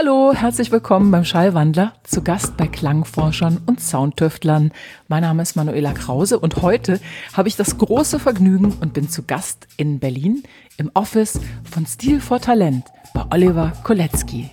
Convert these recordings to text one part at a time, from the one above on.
Hallo, herzlich willkommen beim Schallwandler, zu Gast bei Klangforschern und Soundtüftlern. Mein Name ist Manuela Krause und heute habe ich das große Vergnügen und bin zu Gast in Berlin im Office von Stil vor Talent bei Oliver Kolecki.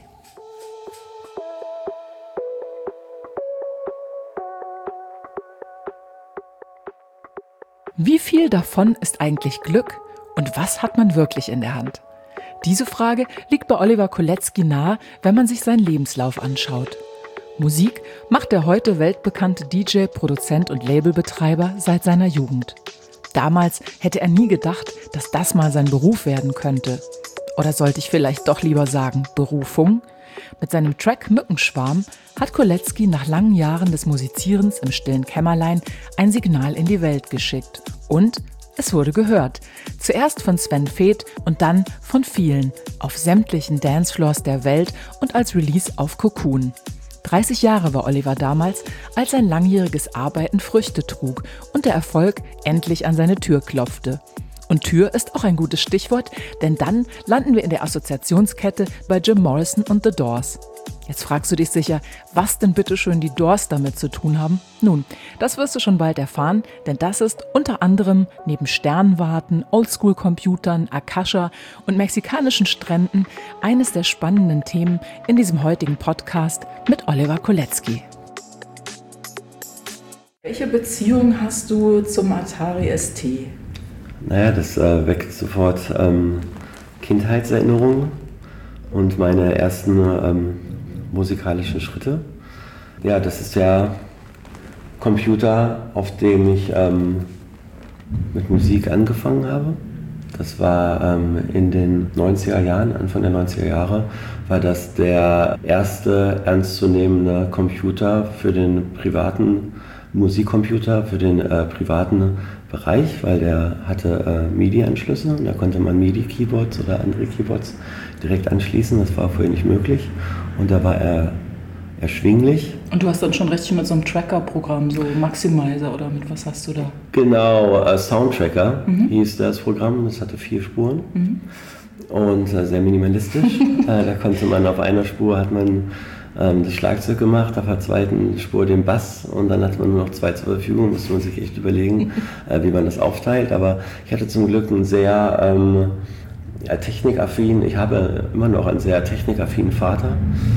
Wie viel davon ist eigentlich Glück und was hat man wirklich in der Hand? Diese Frage liegt bei Oliver Kolecki nahe, wenn man sich seinen Lebenslauf anschaut. Musik macht der heute weltbekannte DJ, Produzent und Labelbetreiber seit seiner Jugend. Damals hätte er nie gedacht, dass das mal sein Beruf werden könnte. Oder sollte ich vielleicht doch lieber sagen Berufung? Mit seinem Track Mückenschwarm hat Kolecki nach langen Jahren des Musizierens im stillen Kämmerlein ein Signal in die Welt geschickt. Und es wurde gehört. Zuerst von Sven Väth und dann von vielen auf sämtlichen Dancefloors der Welt und als Release auf Cocoon. 30 Jahre war Oliver damals, als sein langjähriges Arbeiten Früchte trug und der Erfolg endlich an seine Tür klopfte. Und Tür ist auch ein gutes Stichwort, denn dann landen wir in der Assoziationskette bei Jim Morrison und The Doors. Jetzt fragst du dich sicher, was denn bitteschön die Doors damit zu tun haben? Nun, das wirst du schon bald erfahren, denn das ist unter anderem neben Sternwarten, Oldschool-Computern, Akasha und mexikanischen Stränden eines der spannenden Themen in diesem heutigen Podcast mit Oliver Kolecki. Welche Beziehung hast du zum Atari ST? Naja, das weckt sofort Kindheitserinnerungen und meine ersten musikalischen Schritte. Ja, das ist der Computer, auf dem ich mit Musik angefangen habe. Das war in den 90er Jahren, Anfang der 90er Jahre, war das der erste ernstzunehmende Computer für den privaten Musikcomputer, für den privaten Bereich, weil der hatte MIDI-Anschlüsse und da konnte man MIDI-Keyboards oder andere Keyboards direkt anschließen. Das war vorher nicht möglich und da war er erschwinglich. Und du hast dann schon richtig mit so einem Tracker-Programm, so Maximizer oder mit was hast du da? Genau, Soundtracker hieß das Programm, das hatte 4 Spuren und sehr minimalistisch. Da konnte man auf einer Spur hat man das Schlagzeug gemacht, auf der zweiten Spur den Bass und dann hatte man nur noch 2 zur Verfügung, musste man sich echt überlegen, wie man das aufteilt. Aber ich hatte zum Glück einen sehr technikaffinen, ich habe immer noch einen sehr technikaffinen Vater.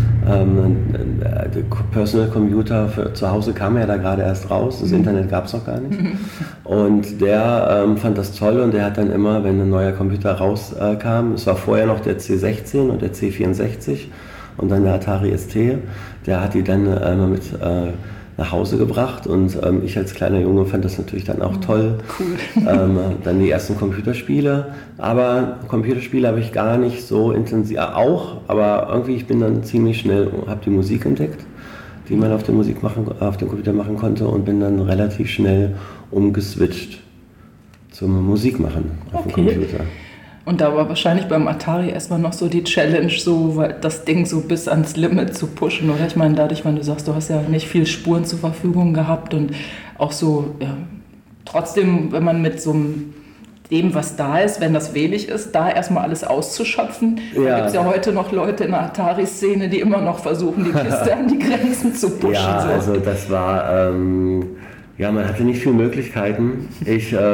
Der Personal Computer für zu Hause kam ja da gerade erst raus, das Internet gab es noch gar nicht. Und der fand das toll und der hat dann immer, wenn ein neuer Computer rauskam, es war vorher noch der C16 und der C64, und dann der Atari ST, der hat die dann immer mit nach Hause gebracht und ich als kleiner Junge fand das natürlich dann auch toll. Cool. Dann die ersten Computerspiele, aber Computerspiele habe ich gar nicht so intensiv, auch, aber irgendwie ich bin dann ziemlich schnell, habe die Musik entdeckt, die man auf dem Computer machen konnte und bin dann relativ schnell umgeswitcht zum Musikmachen auf dem Computer. Und da war wahrscheinlich beim Atari erstmal noch so die Challenge, so das Ding so bis ans Limit zu pushen, oder? Ich meine, dadurch, wenn du sagst, du hast ja nicht viel Spuren zur Verfügung gehabt und auch so, ja, trotzdem, wenn man mit so dem, was da ist, wenn das wenig ist, da erstmal alles auszuschöpfen. Ja. Da gibt es ja heute noch Leute in der Atari-Szene, die immer noch versuchen, die Kiste an die Grenzen zu pushen. Ja, so. Also das war... Ja, man hatte nicht viele Möglichkeiten. Ich war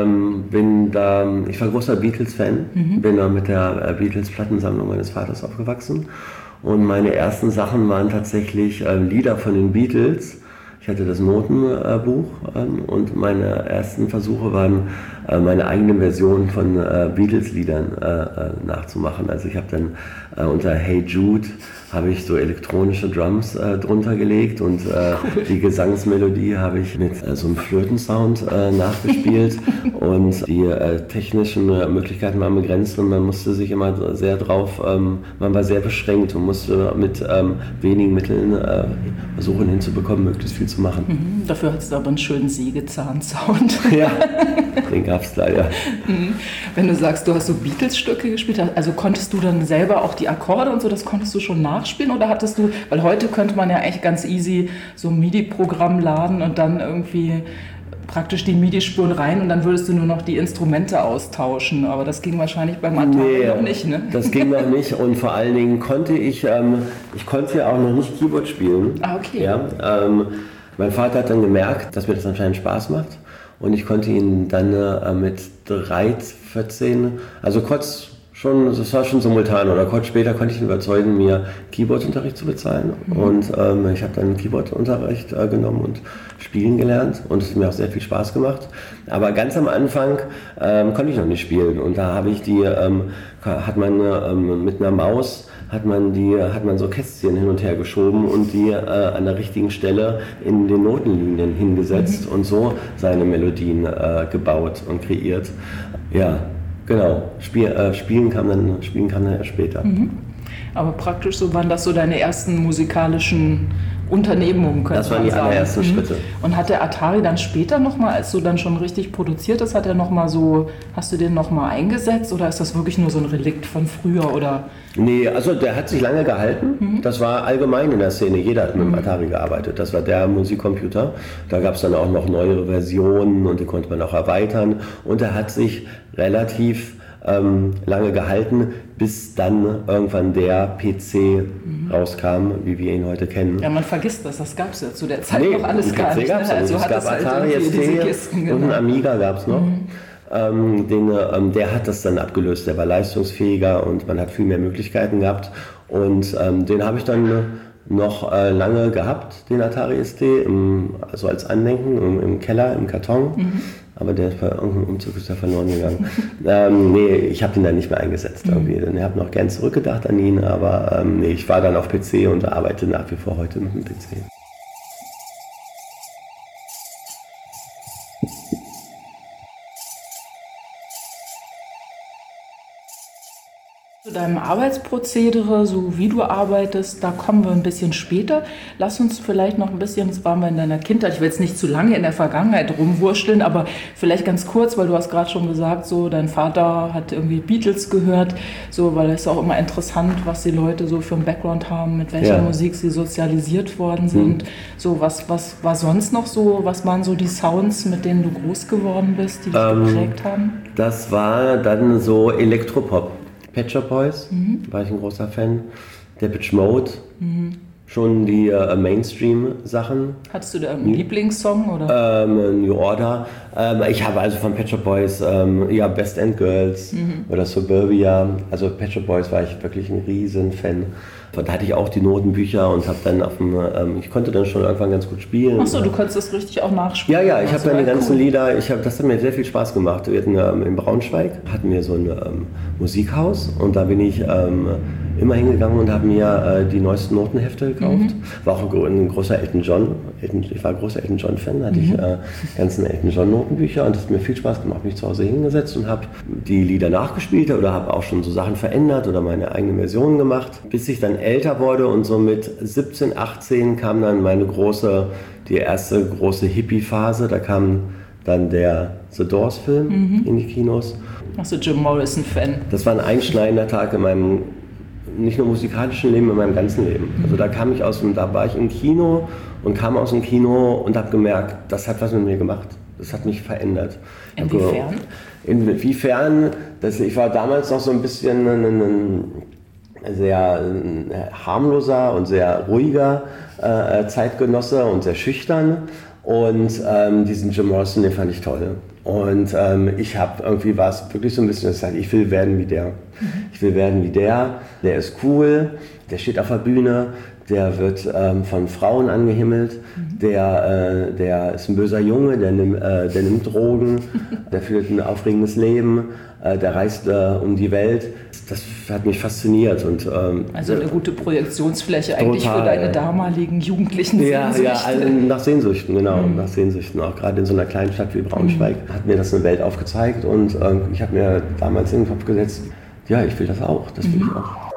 großer Beatles-Fan, bin da mit der Beatles-Plattensammlung meines Vaters aufgewachsen und meine ersten Sachen waren tatsächlich Lieder von den Beatles. Ich hatte das Notenbuch und meine ersten Versuche waren, meine eigene Version von Beatles-Liedern nachzumachen. Also ich habe dann unter Hey Jude habe ich so elektronische Drums drunter gelegt und die Gesangsmelodie habe ich mit so einem Flötensound nachgespielt und die technischen Möglichkeiten waren begrenzt und man musste sich immer sehr drauf, man war sehr beschränkt und musste mit wenigen Mitteln versuchen hinzubekommen, möglichst viel zu machen. Dafür hat es aber einen schönen Sägezahn-Sound. Ja, den gab es leider. Wenn du sagst, du hast so Beatles-Stücke gespielt, also konntest du dann selber auch die Akkorde und so, das konntest du schon nachspielen oder hattest du, weil heute könnte man ja echt ganz easy so ein MIDI-Programm laden und dann irgendwie praktisch die MIDI-Spuren rein und dann würdest du nur noch die Instrumente austauschen. Aber das ging wahrscheinlich beim Atari noch nicht, ne? Das ging noch nicht und vor allen Dingen konnte ich konnte ja auch noch nicht Keyboard spielen. Ah, okay. Ja, mein Vater hat dann gemerkt, dass mir das anscheinend Spaß macht und ich konnte ihn dann mit 14, also kurz schon, das war schon simultan oder kurz später konnte ich ihn überzeugen, mir Keyboardunterricht zu bezahlen und ich habe dann Keyboardunterricht genommen und spielen gelernt und es hat mir auch sehr viel Spaß gemacht. Aber ganz am Anfang konnte ich noch nicht spielen und da habe ich hat man mit einer Maus hat man so Kästchen hin und her geschoben und die an der richtigen Stelle in den Notenlinien hingesetzt und so seine Melodien gebaut und kreiert. Ja, genau. Spielen kam dann erst später. Aber praktisch so waren das so deine ersten musikalischen Unternehmungen, könnte man sagen. Das waren die allerersten Schritte. Und hat der Atari dann später nochmal, als du dann schon richtig produziert hast, hast du den nochmal eingesetzt oder ist das wirklich nur so ein Relikt von früher oder? Nee, also der hat sich lange gehalten. Das war allgemein in der Szene. Jeder hat mit dem Atari gearbeitet. Das war der Musikcomputer. Da gab es dann auch noch neuere Versionen und die konnte man auch erweitern. Und er hat sich relativ lange gehalten, bis dann irgendwann der PC rauskam, wie wir ihn heute kennen. Ja, man vergisst das gab es ja zu der Zeit noch alles gar nicht. Gab's Also es gab Atari ST und einen Amiga gab es noch. Der hat das dann abgelöst, der war leistungsfähiger und man hat viel mehr Möglichkeiten gehabt und den habe ich dann noch lange gehabt, den Atari ST, also als Andenken im Keller, im Karton. Aber der ist bei irgendeinem Umzug ist der verloren gegangen. Nee, ich habe den dann nicht mehr eingesetzt irgendwie. Ich habe noch gern zurückgedacht an ihn, aber nee, ich war dann auf PC und arbeite nach wie vor heute mit dem PC. Zu deinem Arbeitsprozedere, so wie du arbeitest, da kommen wir ein bisschen später. Lass uns vielleicht noch ein bisschen, das waren wir in deiner Kindheit, ich will jetzt nicht zu lange in der Vergangenheit rumwurschteln, aber vielleicht ganz kurz, weil du hast gerade schon gesagt, so dein Vater hat irgendwie Beatles gehört, so, weil es ist auch immer interessant, was die Leute so für einen Background haben, mit welcher Musik sie sozialisiert worden sind. So, was war sonst noch so, was waren so die Sounds, mit denen du groß geworden bist, die dich geprägt haben? Das war dann so Elektropop. Pet Shop Boys, war ich ein großer Fan. Depeche Mode, schon die Mainstream-Sachen. Hattest du da einen Lieblingssong? Oder? New Order. Ich habe also von Pet Shop Boys, Best End Girls oder Suburbia. Also Pet Shop Boys war ich wirklich ein riesen Fan. Da hatte ich auch die Notenbücher und habe dann ich konnte dann schon irgendwann ganz gut spielen. Achso, du konntest das richtig auch nachspielen. Ja, ich habe dann die ganzen Lieder, das hat mir sehr viel Spaß gemacht. Wir hatten in Braunschweig, hatten wir so ein Musikhaus und da bin ich immer hingegangen und habe mir die neuesten Notenhefte gekauft. War auch ein großer Elton John, ich war großer Elton John Fan, hatte ich ganzen Elton John Notenbücher und das hat mir viel Spaß gemacht. Mich zu Hause hingesetzt und habe die Lieder nachgespielt oder habe auch schon so Sachen verändert oder meine eigene Version gemacht, bis ich dann älter wurde und so mit 17, 18 kam dann die erste große Hippie-Phase. Da kam dann der The Doors-Film in die Kinos. Warst du Jim Morrison-Fan? Das war ein einschneidender Tag in meinem, nicht nur musikalischen Leben, in meinem ganzen Leben. Also da war ich im Kino und kam aus dem Kino und habe gemerkt, das hat was mit mir gemacht. Das hat mich verändert. Inwiefern? Inwiefern, ich war damals noch so ein bisschen ein sehr harmloser und sehr ruhiger Zeitgenosse und sehr schüchtern. Und diesen Jim Morrison, den fand ich toll. Und irgendwie war es wirklich so ein bisschen, dass ich sagte, ich will werden wie der. Ich will werden wie der ist cool, der steht auf der Bühne, der wird von Frauen angehimmelt, der ist ein böser Junge, der nimmt Drogen, der führt ein aufregendes Leben, der reist um die Welt. Das hat mich fasziniert. Und, also eine gute Projektionsfläche eigentlich für deine damaligen jugendlichen Sehnsüchte. Ja, nach Sehnsüchten, genau, nach Sehnsüchten. Auch gerade in so einer kleinen Stadt wie Braunschweig hat mir das eine Welt aufgezeigt und ich habe mir damals in den Kopf gesetzt, ja, ich will das auch, das will ich auch.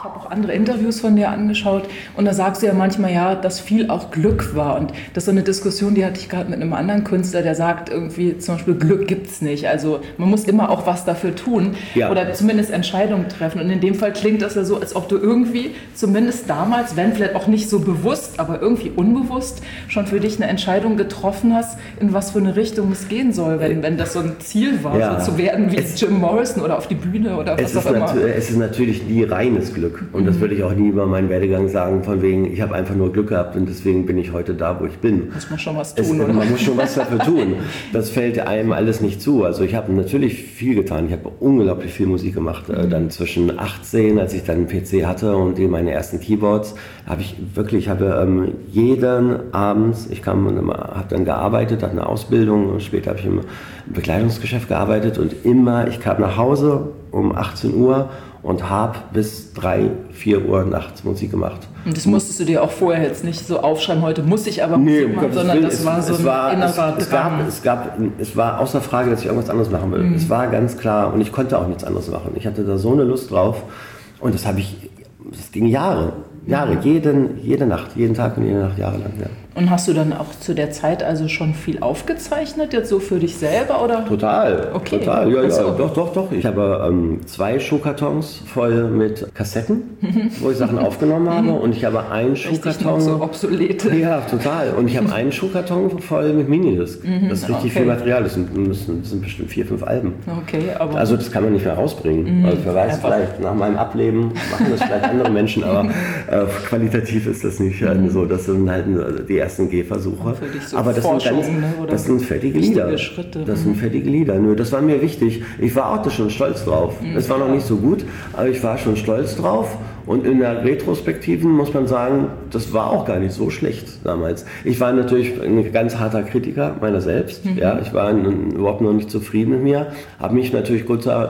Ich habe auch andere Interviews von dir angeschaut und da sagst du ja manchmal, ja, dass viel auch Glück war. Und das ist so eine Diskussion, die hatte ich gerade mit einem anderen Künstler, der sagt irgendwie zum Beispiel, Glück gibt's nicht. Also man muss immer auch was dafür tun oder zumindest Entscheidungen treffen. Und in dem Fall klingt das ja so, als ob du irgendwie zumindest damals, wenn vielleicht auch nicht so bewusst, aber irgendwie unbewusst schon für dich eine Entscheidung getroffen hast, in was für eine Richtung es gehen soll, wenn das so ein Ziel war, so zu werden wie Jim Morrison oder auf die Bühne oder was auch immer. Es ist natürlich nie reines Glück. Und das würde ich auch nie über meinen Werdegang sagen, von wegen, ich habe einfach nur Glück gehabt und deswegen bin ich heute da, wo ich bin. Muss man schon was tun, oder? Man muss schon was dafür tun. Das fällt einem alles nicht zu. Also ich habe natürlich viel getan. Ich habe unglaublich viel Musik gemacht. Dann zwischen 18, als ich dann einen PC hatte und meine ersten Keyboards, habe jeden Abend, habe dann gearbeitet, hatte eine Ausbildung und später habe ich im Bekleidungsgeschäft gearbeitet und ich kam nach Hause um 18 Uhr und habe bis 3, 4 Uhr nachts Musik gemacht. Und das musstest du dir auch vorher jetzt nicht so aufschreiben, heute muss ich aber Musik machen, sondern das war so ein innerer Drang. Es war außer Frage, dass ich irgendwas anderes machen will. Es war ganz klar und ich konnte auch nichts anderes machen. Ich hatte da so eine Lust drauf und das ging Jahre, jede Nacht, jeden Tag und jede Nacht jahrelang. Ja. Und hast du dann auch zu der Zeit also schon viel aufgezeichnet, jetzt so für dich selber, oder? Total, okay. Total, ja, doch. Ich habe 2 Schuhkartons voll mit Kassetten, wo ich Sachen aufgenommen habe und ich habe einen Schuhkarton... so obsolete. Ja, total. Und ich habe einen Schuhkarton voll mit Minidisc. Das ist richtig viel Material, das sind bestimmt 4, 5 Alben. Okay, aber... Also das kann man nicht mehr rausbringen. Also wer weiß, vielleicht nach meinem Ableben machen das vielleicht andere Menschen, aber qualitativ ist das nicht so. Das sind halt die ersten Gehversuche. So aber das sind fertige Lieder. Schritte. Das sind fertige Lieder. Nö, das war mir wichtig. Ich war auch schon stolz drauf. Es war noch nicht so gut, aber ich war schon stolz drauf. Und in der Retrospektiven muss man sagen, das war auch gar nicht so schlecht damals. Ich war natürlich ein ganz harter Kritiker meiner selbst. Ja, ich war überhaupt noch nicht zufrieden mit mir. Habe mich natürlich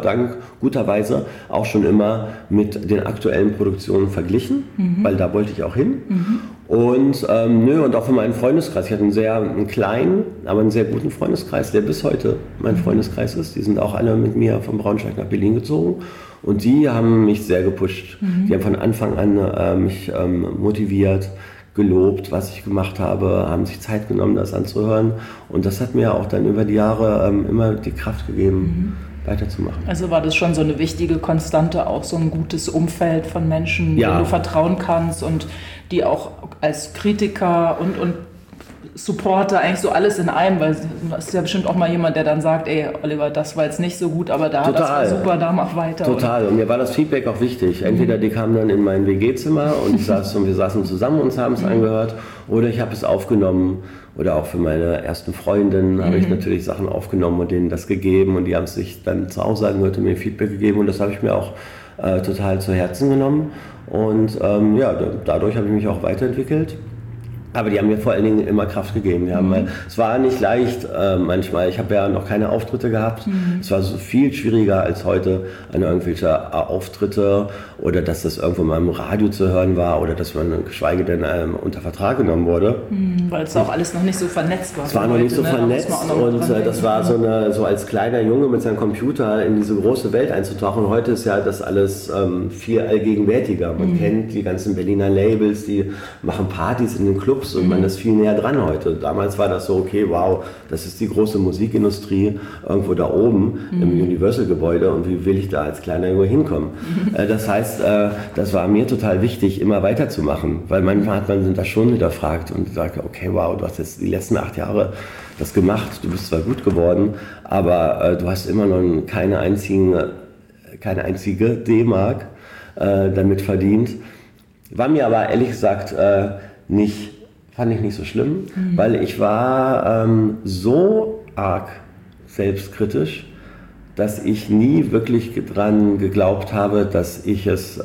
guterweise auch schon immer mit den aktuellen Produktionen verglichen, weil da wollte ich auch hin. Und und auch für meinen Freundeskreis. Ich hatte einen kleinen, aber einen sehr guten Freundeskreis, der bis heute mein Freundeskreis ist. Die sind auch alle mit mir von Braunschweig nach Berlin gezogen. Und die haben mich sehr gepusht. Die haben von Anfang an mich motiviert, gelobt, was ich gemacht habe, haben sich Zeit genommen, das anzuhören. Und das hat mir auch dann über die Jahre immer die Kraft gegeben, weiterzumachen. Also war das schon so eine wichtige Konstante, auch so ein gutes Umfeld von Menschen, denen du vertrauen kannst und die auch als Kritiker und Supporter, eigentlich so alles in einem, weil das ist ja bestimmt auch mal jemand, der dann sagt, ey Oliver, das war jetzt nicht so gut, aber das war super, da mach weiter. Total, und mir war das Feedback auch wichtig. Entweder die kamen dann in mein WG-Zimmer und wir saßen zusammen und haben es angehört, oder ich habe es aufgenommen, oder auch für meine ersten Freundinnen habe ich natürlich Sachen aufgenommen und denen das gegeben und die haben es sich dann zu Hause angehört und mir Feedback gegeben und das habe ich mir auch total zu Herzen genommen und dadurch habe ich mich auch weiterentwickelt. Aber die haben mir vor allen Dingen immer Kraft gegeben. Es war nicht leicht manchmal. Ich habe ja noch keine Auftritte gehabt. Es war so viel schwieriger als heute an irgendwelche Auftritte oder dass das irgendwo mal im Radio zu hören war oder dass man geschweige denn unter Vertrag genommen wurde. Weil es auch alles noch nicht so vernetzt war. Es war noch nicht so vernetzt und das war so als kleiner Junge mit seinem Computer in diese große Welt einzutauchen. Heute ist ja das alles viel allgegenwärtiger. Man kennt die ganzen Berliner Labels, die machen Partys in den Clubs. Und man ist viel näher dran heute. Damals war das so, okay, wow, das ist die große Musikindustrie irgendwo da oben im Universal-Gebäude und wie will ich da als kleiner Junge hinkommen? Das heißt, das war mir total wichtig, immer weiterzumachen, weil manchmal hat man das schon hinterfragt und sagt, okay, wow, du hast jetzt die letzten 8 Jahre das gemacht, du bist zwar gut geworden, aber du hast immer noch keine einzige D-Mark damit verdient. War mir aber ehrlich gesagt fand ich nicht so schlimm, weil ich war so arg selbstkritisch, dass ich nie wirklich dran geglaubt habe, dass ich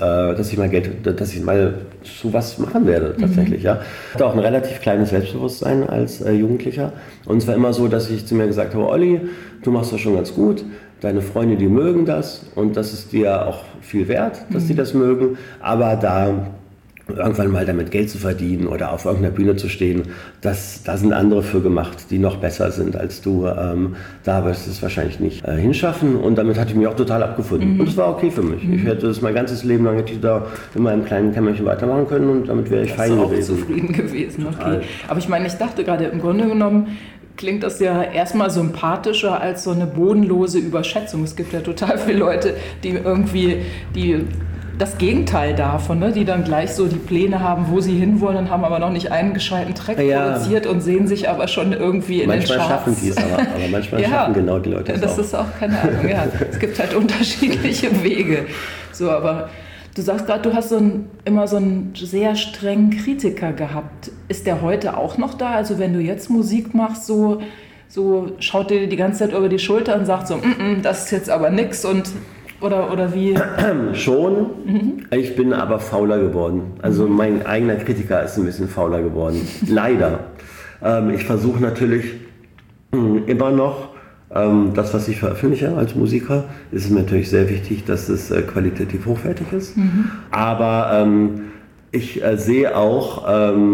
mal zu was machen werde tatsächlich. Ja. Ich hatte auch ein relativ kleines Selbstbewusstsein als Jugendlicher und es war immer so, dass ich zu mir gesagt habe, Olli, du machst das schon ganz gut, deine Freunde, die mögen das und das ist dir auch viel wert, dass die das mögen, aber da irgendwann mal damit Geld zu verdienen oder auf irgendeiner Bühne zu stehen, da sind andere für gemacht, die noch besser sind als du. Da wirst du es wahrscheinlich nicht hinschaffen und damit hatte ich mich auch total abgefunden. Und es war okay für mich. Ich hätte es mein ganzes Leben lang hätte ich da in meinem kleinen Kämmerchen weitermachen können und damit wäre ich fein gewesen. Auch zufrieden gewesen, okay. Aber ich meine, ich dachte gerade, im Grunde genommen klingt das ja erstmal sympathischer als so eine bodenlose Überschätzung. Es gibt ja total viele Leute, die das Gegenteil davon, ne? Die dann gleich so die Pläne haben, wo sie hinwollen und haben aber noch nicht einen gescheiten Track produziert und sehen sich aber schon irgendwie in den Charts. Manchmal schaffen die es aber manchmal schaffen genau die Leute es auch. Das ist auch keine Ahnung, ja. Es gibt halt unterschiedliche Wege. So, aber du sagst gerade, du hast immer so einen sehr strengen Kritiker gehabt. Ist der heute auch noch da? Also wenn du jetzt Musik machst, so schaut der dir die ganze Zeit über die Schulter und sagt so, das ist jetzt aber nix und oder wie? Schon. Ich bin aber fauler geworden. Also mein eigener Kritiker ist ein bisschen fauler geworden. Leider. Ich versuche natürlich immer noch, das, was ich veröffentliche als Musiker, ist es natürlich sehr wichtig, dass es qualitativ hochwertig ist. Aber ich sehe auch,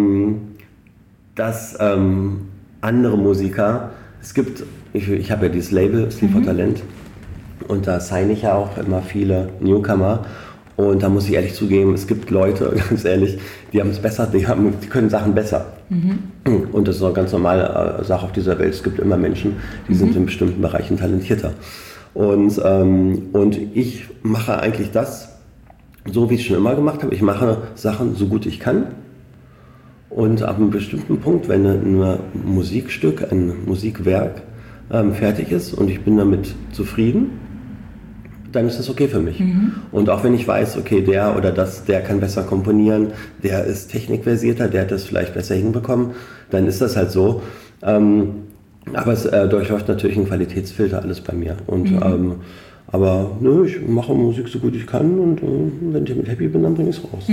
dass andere Musiker, ich habe ja dieses Label, Sleep for Talent, und da signe ich ja auch immer viele Newcomer. Und da muss ich ehrlich zugeben, es gibt Leute, ganz ehrlich, die haben es besser, die können Sachen besser. Und das ist eine ganz normale Sache auf dieser Welt. Es gibt immer Menschen, die sind in bestimmten Bereichen talentierter. Und ich mache eigentlich das, so wie ich es schon immer gemacht habe. Ich mache Sachen so gut ich kann. Und ab einem bestimmten Punkt, wenn ein Musikstück, ein Musikwerk fertig ist und ich bin damit zufrieden, dann ist das okay für mich. Und auch wenn ich weiß, okay, der kann besser komponieren, der ist technikversierter, der hat das vielleicht besser hinbekommen, dann ist das halt so. Aber es durchläuft natürlich ein Qualitätsfilter alles bei mir. Und, aber nö, ich mache Musik so gut ich kann und wenn ich damit happy bin, dann bringe ich es raus.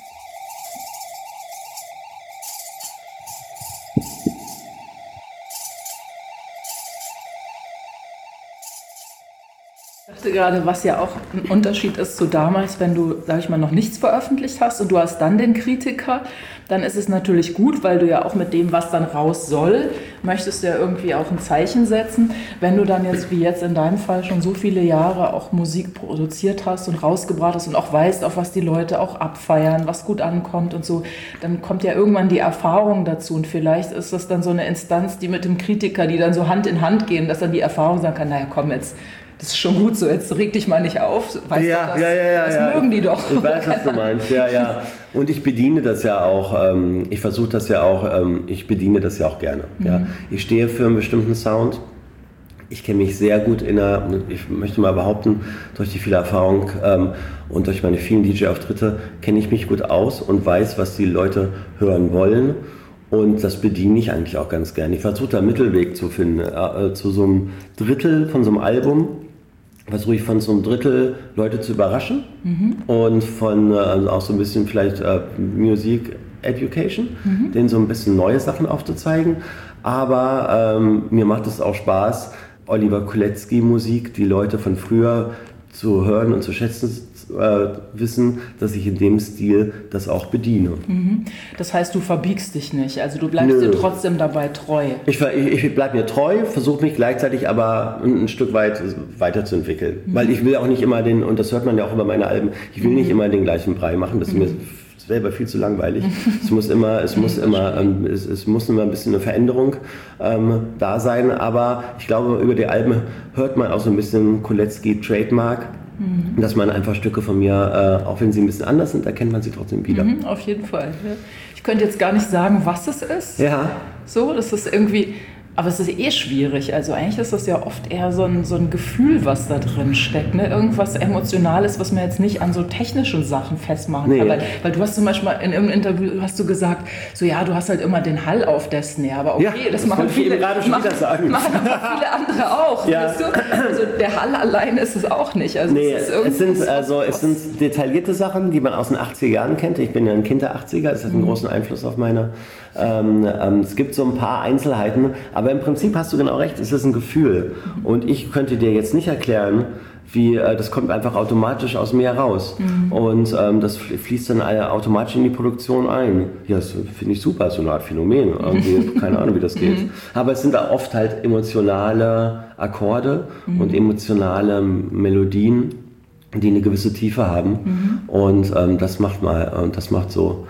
Ich dachte gerade, was ja auch ein Unterschied ist zu damals, wenn du, sag ich mal, noch nichts veröffentlicht hast und du hast dann den Kritiker, dann ist es natürlich gut, weil du ja auch mit dem, was dann raus soll, möchtest du ja irgendwie auch ein Zeichen setzen. Wenn du dann jetzt, wie jetzt in deinem Fall, schon so viele Jahre auch Musik produziert hast und rausgebracht hast und auch weißt, auf was die Leute auch abfeiern, was gut ankommt und so, dann kommt ja irgendwann die Erfahrung dazu und vielleicht ist das dann so eine Instanz, die mit dem Kritiker, die dann so Hand in Hand gehen, dass dann die Erfahrung sagen kann, naja komm jetzt, das ist schon gut so, jetzt reg dich mal nicht auf. Weißt du, das mögen die doch. Ich weiß, was du meinst, ja. Und ich bediene das ja auch, ich versuche das ja auch, ich bediene das ja auch gerne. Ja. Ich stehe für einen bestimmten Sound. Ich kenne mich sehr gut ich möchte mal behaupten, durch die viele Erfahrung und durch meine vielen DJ-Auftritte kenne ich mich gut aus und weiß, was die Leute hören wollen. Und das bediene ich eigentlich auch ganz gern. Ich versuche da einen Mittelweg zu finden. Zu so einem Drittel von so einem Album versuche ich von so einem Drittel Leute zu überraschen und von auch so ein bisschen vielleicht Music Education, denen so ein bisschen neue Sachen aufzuzeigen. Aber mir macht es auch Spaß, Oliver Kolecki Musik, die Leute von früher zu hören und zu schätzen wissen, dass ich in dem Stil das auch bediene. Das heißt, du verbiegst dich nicht, also du bleibst dir trotzdem dabei treu. Ich bleibe mir treu, versuche mich gleichzeitig aber ein Stück weit weiterzuentwickeln, weil ich will auch nicht immer und das hört man ja auch über meine Alben, ich will nicht immer den gleichen Brei machen, das ist mir selber viel zu langweilig. Es muss immer ein bisschen eine Veränderung da sein, aber ich glaube, über die Alben hört man auch so ein bisschen Kolecki Trademark, dass man einfach Stücke von mir, auch wenn sie ein bisschen anders sind, erkennt man sie trotzdem wieder. Auf jeden Fall. Ja. Ich könnte jetzt gar nicht sagen, was es ist. Ja. So, das ist irgendwie, aber es ist schwierig. Also eigentlich ist das ja oft eher so ein Gefühl, was da drin steckt. Ne? Irgendwas Emotionales, was man jetzt nicht an so technischen Sachen festmachen kann. Weil du hast zum Beispiel in irgendeinem Interview hast du gesagt, so ja, du hast halt immer den Hall auf der Snare. Aber okay, das machen viele, machen viele andere auch. Ja. Weißt du? Also der Hall allein ist es auch nicht. Also es sind detaillierte Sachen, die man aus den 80er Jahren kennt. Ich bin ja ein Kind der 80er, das hat einen großen Einfluss auf meine. Es gibt so ein paar Einzelheiten, aber im Prinzip hast du genau recht, es ist ein Gefühl. Und ich könnte dir jetzt nicht erklären, das kommt einfach automatisch aus mir raus. Und das fließt dann automatisch in die Produktion ein. Ja, das finde ich super, so eine Art Phänomen. Irgendwie, keine Ahnung, wie das geht. Aber es sind da oft halt emotionale Akkorde und emotionale Melodien, die eine gewisse Tiefe haben. Und das macht so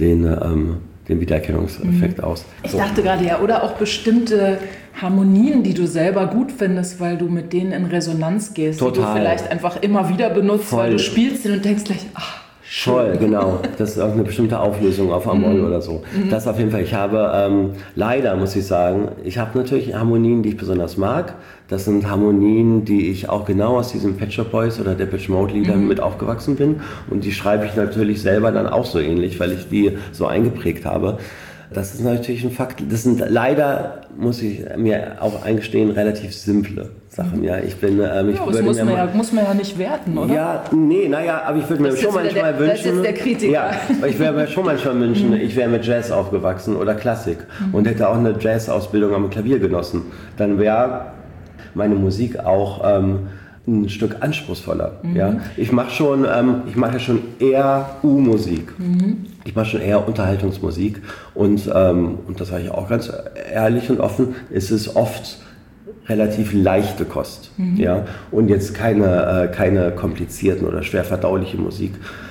den Wiedererkennungseffekt aus. Ich dachte gerade, ja, oder auch bestimmte Harmonien, die du selber gut findest, weil du mit denen in Resonanz gehst, Total. die du vielleicht einfach immer wieder benutzt, Voll. weil du spielst sie und denkst gleich, ach, schön. Voll, genau. Das ist auch eine bestimmte Auflösung auf Amol oder so. Das auf jeden Fall. Ich habe, leider muss ich sagen, ich habe natürlich Harmonien, die ich besonders mag. Das sind Harmonien, die ich auch genau aus diesen Pet Shop Boys oder Depeche Mode Liedern mit aufgewachsen bin. Und die schreibe ich natürlich selber dann auch so ähnlich, weil ich die so eingeprägt habe. Das ist natürlich ein Fakt. Das sind leider, muss ich mir auch eingestehen, relativ simple Sachen. Ja, ich bin, muss man ja nicht werten, oder? Ja, nee, naja, aber ich würde mir schon manchmal wünschen. Das ist der Kritiker. Ja, aber ich würde mir schon manchmal wünschen, ich wäre mit Jazz aufgewachsen oder Klassik und hätte auch eine Jazz-Ausbildung am Klavier genossen. Dann wäre meine Musik auch ein Stück anspruchsvoller. Ja? Ich mache ja schon eher U-Musik. Ich mache schon eher Unterhaltungsmusik und das sage ich auch ganz ehrlich und offen, es ist oft relativ leichte Kost. Ja? Und jetzt keine komplizierten oder schwer verdauliche Musik.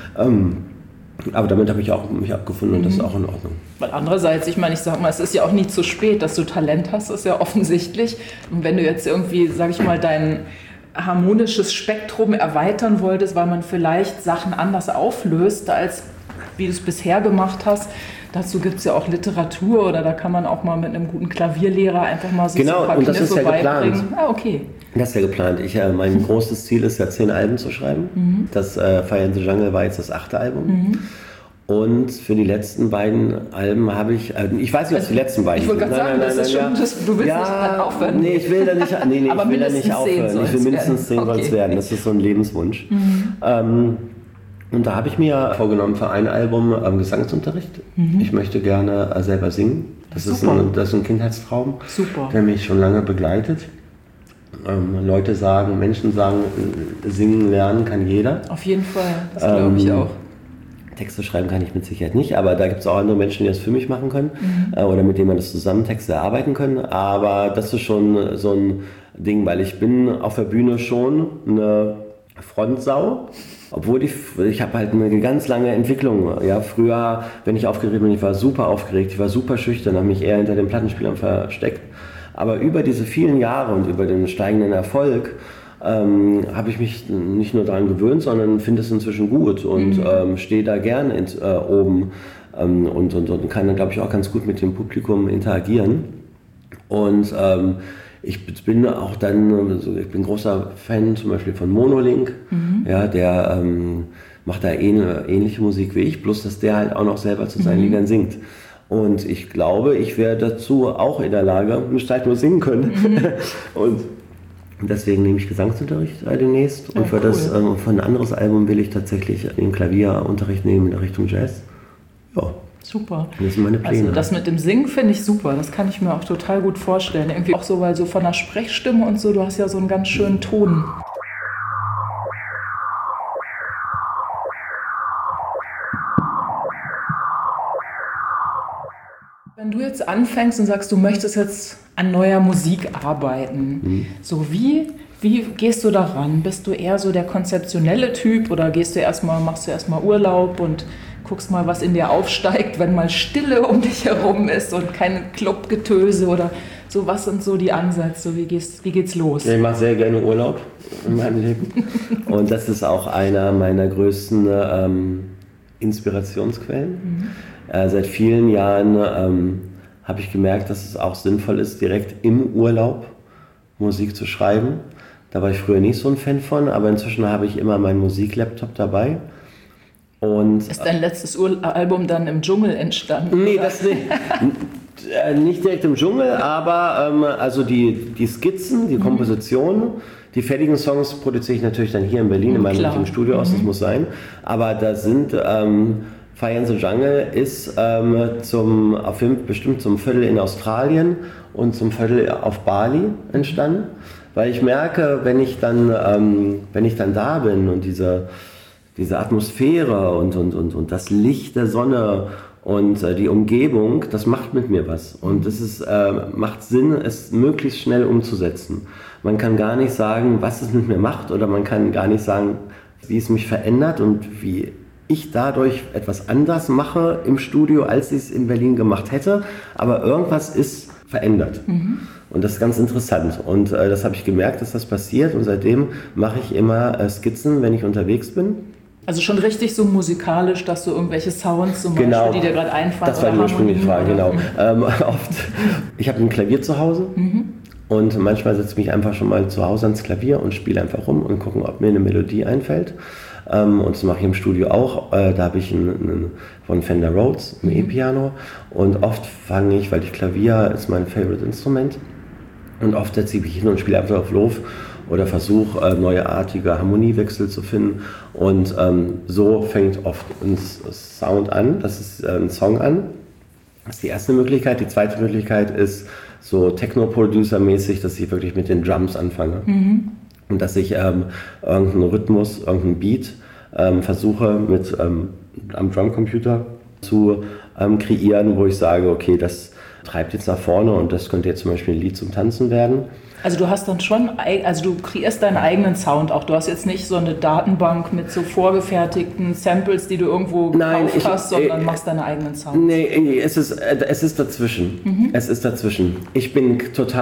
Aber damit habe ich auch mich abgefunden und das ist auch in Ordnung. Weil andererseits, ich meine, ich sag mal, es ist ja auch nie zu spät, dass du Talent hast, ist ja offensichtlich. Und wenn du jetzt irgendwie, sag ich mal, dein harmonisches Spektrum erweitern wolltest, weil man vielleicht Sachen anders auflöst, als wie du es bisher gemacht hast, dazu gibt es ja auch Literatur oder da kann man auch mal mit einem guten Klavierlehrer einfach mal so ein paar und das ist ja beibringen. geplant. Ah, okay. Das ist ja geplant. Mein großes Ziel ist ja 10 Alben zu schreiben. Das Fire in the Jungle war jetzt das 8. Album. Und für die letzten beiden Alben habe ich weiß nicht, ob es die letzten beiden sind. Ich wollte gerade sagen, du willst nicht aufhören. Nee, ich will da nicht, ich will da nicht aufhören. Ich will mindestens 10 soll es werden. Das ist so ein Lebenswunsch. Und da habe ich mir vorgenommen für ein Album Gesangsunterricht. Ich möchte gerne selber singen. Das ist ein Kindheitstraum, der mich schon lange begleitet. Menschen sagen, singen lernen kann jeder. Auf jeden Fall, das glaube ich auch. Texte schreiben kann ich mit Sicherheit nicht, aber da gibt es auch andere Menschen, die das für mich machen können oder mit denen man das zusammen Texte erarbeiten können. Aber das ist schon so ein Ding, weil ich bin auf der Bühne schon eine Frontsau. Obwohl ich habe halt eine ganz lange Entwicklung. Ja, früher, wenn ich aufgeregt bin, ich war super aufgeregt, ich war super schüchtern, habe mich eher hinter den Plattenspielern versteckt. Aber über diese vielen Jahre und über den steigenden Erfolg habe ich mich nicht nur daran gewöhnt, sondern finde es inzwischen gut und stehe da gern oben und kann dann, glaube ich, auch ganz gut mit dem Publikum interagieren. Und ich bin auch dann, ich bin großer Fan zum Beispiel von Monolink, ja, der macht da ähnliche Musik wie ich, bloß dass der halt auch noch selber zu seinen Liedern singt. Und ich glaube, ich wäre dazu auch in der Lage, müsste halt nur singen können. Und deswegen nehme ich Gesangsunterricht demnächst. Und für ein anderes Album will ich tatsächlich den Klavierunterricht nehmen in der Richtung Jazz. Ja. Super. Das sind meine Pläne. Also das mit dem Singen finde ich super. Das kann ich mir auch total gut vorstellen. Irgendwie auch so, weil so von der Sprechstimme und so, du hast ja so einen ganz schönen Ton. Wenn du jetzt anfängst und sagst, du möchtest jetzt an neuer Musik arbeiten, so wie gehst du daran? Bist du eher so der konzeptionelle Typ oder machst du erstmal Urlaub und guckst mal, was in dir aufsteigt, wenn mal Stille um dich herum ist und kein Clubgetöse oder so? Was sind so die Ansätze? Wie geht's los? Ja, ich mache sehr gerne Urlaub in meinem Leben und das ist auch einer meiner größten Inspirationsquellen. Seit vielen Jahren habe ich gemerkt, dass es auch sinnvoll ist, direkt im Urlaub Musik zu schreiben. Da war ich früher nicht so ein Fan von, aber inzwischen habe ich immer meinen Musiklaptop dabei. Und ist dein letztes Album dann im Dschungel entstanden? Nee, das nicht direkt im Dschungel, aber also die Skizzen, die Kompositionen, die fertigen Songs produziere ich natürlich dann hier in Berlin in meinem Studio aus, das muss sein. Aber da sind Fire in the Jungle ist bestimmt zum Viertel in Australien und zum Viertel auf Bali entstanden. weil ich merke, wenn ich dann da bin und diese Atmosphäre und das Licht der Sonne und die Umgebung, das macht mit mir was. Und es macht Sinn, es möglichst schnell umzusetzen. Man kann gar nicht sagen, was es mit mir macht, oder man kann gar nicht sagen, wie es mich verändert und wie ich dadurch etwas anders mache im Studio, als ich es in Berlin gemacht hätte. Aber irgendwas ist verändert. Und das ist ganz interessant. Und das habe ich gemerkt, dass das passiert. Und seitdem mache ich immer Skizzen, wenn ich unterwegs bin. Also schon richtig so musikalisch, dass du irgendwelche Sounds zum Beispiel, die dir gerade einfallen. Das war die ursprüngliche Frage, genau. Ich habe ein Klavier zu Hause und manchmal setze ich mich einfach schon mal zu Hause ans Klavier und spiele einfach rum und gucke, ob mir eine Melodie einfällt. Und das mache ich im Studio auch. Da habe ich von Fender Rhodes, ein E-Piano. Und oft fange ich, weil Klavier ist mein Favorite-Instrument, und oft setze ich mich hin und spiele einfach auf Lof oder versuche, neuartige Harmoniewechsel zu finden. Und so fängt oft ein Sound an, das ist ein Song an. Das ist die erste Möglichkeit. Die zweite Möglichkeit ist so Techno-Producer-mäßig, dass ich wirklich mit den Drums anfange. Und dass ich irgendeinen Rhythmus, irgendeinen Beat versuche am Drumcomputer zu kreieren, wo ich sage, okay, das treibt jetzt nach vorne und das könnte jetzt zum Beispiel ein Lied zum Tanzen werden. Also du hast dann schon, du kreierst deinen eigenen Sound auch. Du hast jetzt nicht so eine Datenbank mit so vorgefertigten Samples, die du irgendwo gekauft hast, sondern machst deine eigenen Sounds. Nee, es ist dazwischen. Es ist dazwischen. Ich bin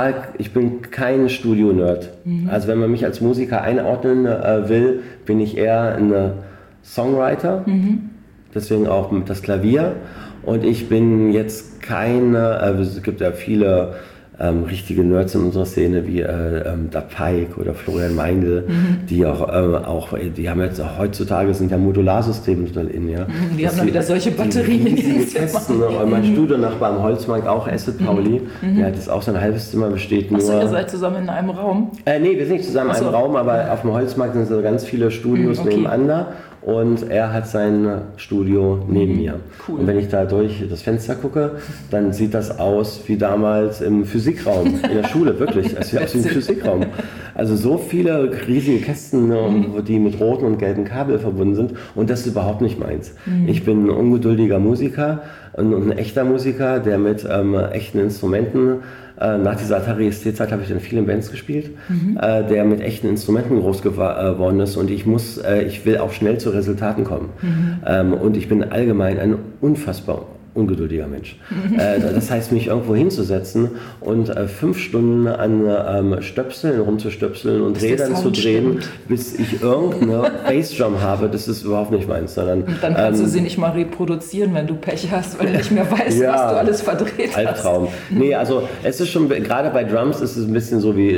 kein Studio-Nerd. Also wenn man mich als Musiker einordnen will, bin ich eher ein Songwriter. Deswegen auch mit das Klavier. Und ich bin jetzt es gibt ja viele richtige Nerds in unserer Szene wie Da Pike oder Florian Meindl, die die haben jetzt auch heutzutage sind ja Modularsysteme total in, ja. Die haben dann wieder solche Batterien in den Testen. Und mein Studionnachbar am Holzmarkt auch, Acid Pauli, der hat jetzt auch sein halbes Zimmer besteht nur. Achso, ihr seid zusammen in einem Raum? Nee, wir sind nicht zusammen in einem Raum, aber auf dem Holzmarkt sind so ganz viele Studios nebeneinander. Und er hat sein Studio neben mir. Cool. Und wenn ich da durch das Fenster gucke, dann sieht das aus wie damals im Physikraum in der Schule, wirklich. Es sieht aus wie im Physikraum. Also so viele riesige Kästen, die mit roten und gelben Kabel verbunden sind. Und das ist überhaupt nicht meins. Ich bin ein ungeduldiger Musiker und ein echter Musiker, der mit echten Instrumenten, nach dieser Atari ST-Zeit habe ich in vielen Bands gespielt, der mit echten Instrumenten groß geworden ist, und ich will auch schnell zu Resultaten kommen. Und ich bin allgemein ein unfassbar ungeduldiger Mensch. Das heißt, mich irgendwo hinzusetzen und 5 Stunden an Stöpseln rumzustöpseln und Rädern zu drehen, bis ich irgendeine Bassdrum habe, das ist überhaupt nicht meins. Sondern, und dann kannst du sie nicht mal reproduzieren, wenn du Pech hast, weil du nicht mehr weißt, was du alles verdreht hast. Albtraum. Nee, also es ist schon, gerade bei Drums ist es ein bisschen so wie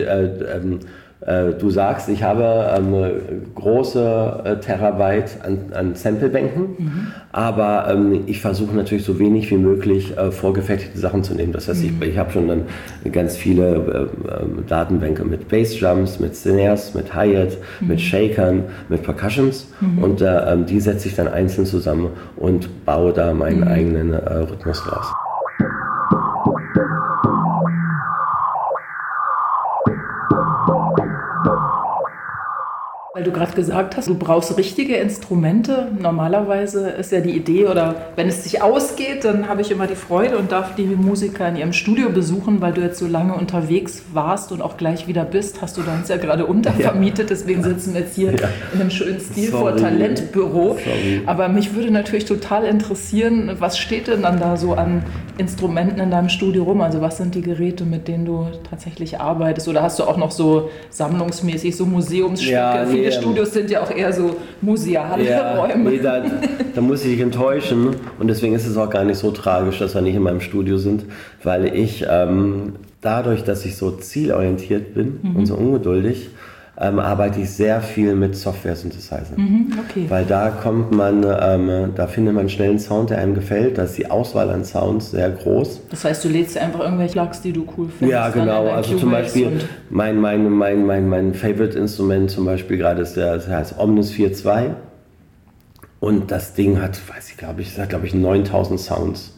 du sagst, ich habe große Terabyte an Samplebänken, aber ich versuche natürlich so wenig wie möglich vorgefertigte Sachen zu nehmen. Das heißt, ich habe schon dann ganz viele Datenbänke mit Bassdrums, mit Snares, mit Hi-Hat, mit Shakern, mit Percussions, und die setze ich dann einzeln zusammen und baue da meinen eigenen Rhythmus draus. Weil du gerade gesagt hast, du brauchst richtige Instrumente. Normalerweise ist ja die Idee, oder wenn es sich ausgeht, dann habe ich immer die Freude und darf die Musiker in ihrem Studio besuchen, weil du jetzt so lange unterwegs warst und auch gleich wieder bist. Hast du da uns ja gerade untervermietet, deswegen sitzen wir jetzt hier in einem schönen stilvoll Talentbüro. Aber mich würde natürlich total interessieren, was steht denn dann da so an Instrumenten in deinem Studio rum? Also was sind die Geräte, mit denen du tatsächlich arbeitest? Oder hast du auch noch so sammlungsmäßig so Museumsstücke? Viele Studios sind ja auch eher so museale Räume. Nee, da muss ich dich enttäuschen, und deswegen ist es auch gar nicht so tragisch, dass wir nicht in meinem Studio sind, weil ich dadurch, dass ich so zielorientiert bin und so ungeduldig, arbeite ich sehr viel mit Software-Synthesizern. Okay. Weil da kommt man, da findet man schnell einen Sound, der einem gefällt. Da ist die Auswahl an Sounds sehr groß. Das heißt, du lädst einfach irgendwelche Plugs, die du cool findest. Ja, genau. Also zum Beispiel mein Favorite-Instrument zum Beispiel gerade ist das heißt Omnis 4.2. Und das Ding hat, glaube ich 9000 Sounds.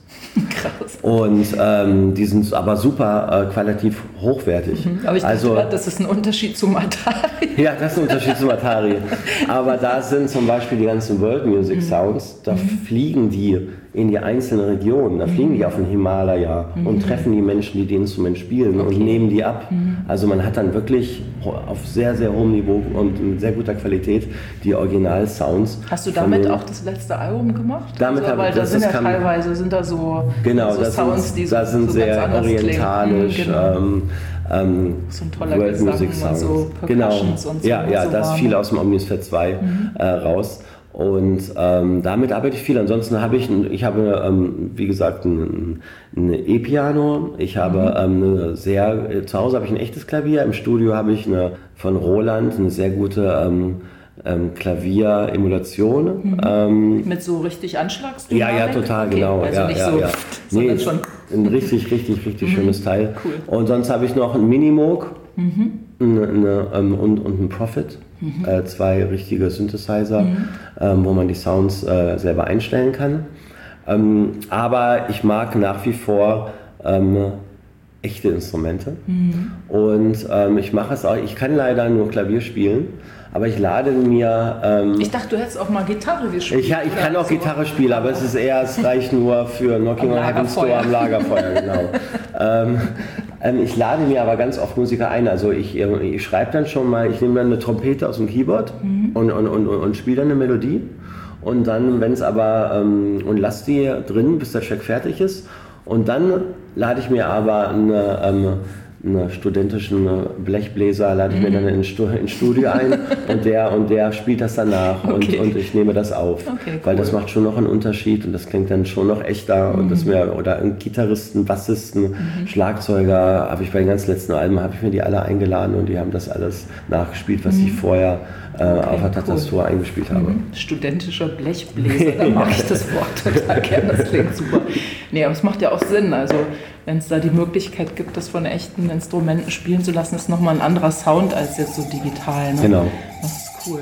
Krass. Und die sind aber super qualitativ hochwertig. Aber ich dachte gerade, das ist ein Unterschied zum Atari. Ja, das ist ein Unterschied zum Atari. Aber da sind zum Beispiel die ganzen World Music Sounds, da fliegen die in die einzelnen Regionen, da fliegen die auf den Himalaya und treffen die Menschen, die das Instrument spielen und nehmen die ab. Also man hat dann wirklich auf sehr, sehr hohem Niveau und in sehr guter Qualität die Original-Sounds. Hast du damit auch das letzte Album gemacht? Damit also, weil da sind ja teilweise so, genau, so Sounds, die so, sind so sehr ganz orientalisch. Genau. So ein toller World Gesang Music und Sounds. so Percussions und so. Ja, so das ist viel aus dem Omnisphere 2 raus. Und damit arbeite ich viel. Ansonsten habe ich habe, wie gesagt, ein E-Piano. Ich habe zu Hause habe ich ein echtes Klavier. Im Studio habe ich von Roland eine sehr gute Klavier-Emulation. Mit so richtig Anschlagsdynamik? Ja, total, okay. genau. Also nicht so, nee, schon ein richtig schönes Teil. Cool. Und sonst habe ich noch ein Minimoog und ein Prophet. 2 richtige Synthesizer, wo man die Sounds selber einstellen kann. Aber ich mag nach wie vor echte Instrumente. Und ich mache es auch, ich kann leider nur Klavier spielen, aber ich lade mir... ich dachte, du hättest auch mal Gitarre gespielt. Ich kann auch Gitarre spielen, aber es reicht nur für Knocking on Heaven's Door am Lagerfeuer, genau. Ich lade mir aber ganz oft Musiker ein, also ich schreibe dann schon mal, ich nehme dann eine Trompete aus dem Keyboard und spiele dann eine Melodie und dann, wenn es aber, und lass die drin, bis der Track fertig ist und dann lade ich mir aber einen studentischen Blechbläser, lade ich mir dann ins Studio ein und der spielt das danach und ich nehme das auf, weil das macht schon noch einen Unterschied und das klingt dann schon noch echter und oder einen Gitarristen, Bassisten, Schlagzeuger, habe ich bei den ganz letzten Alben, habe ich mir die alle eingeladen und die haben das alles nachgespielt, was ich vorher auf der Tastatur eingespielt habe. Studentischer Blechbläser, da mache ich das Wort total gern, das klingt super. Nee, aber es macht ja auch Sinn, also wenn es da die Möglichkeit gibt, das von echten Instrumenten spielen zu lassen, ist nochmal ein anderer Sound als jetzt so digital. Ne? Genau. Das ist cool.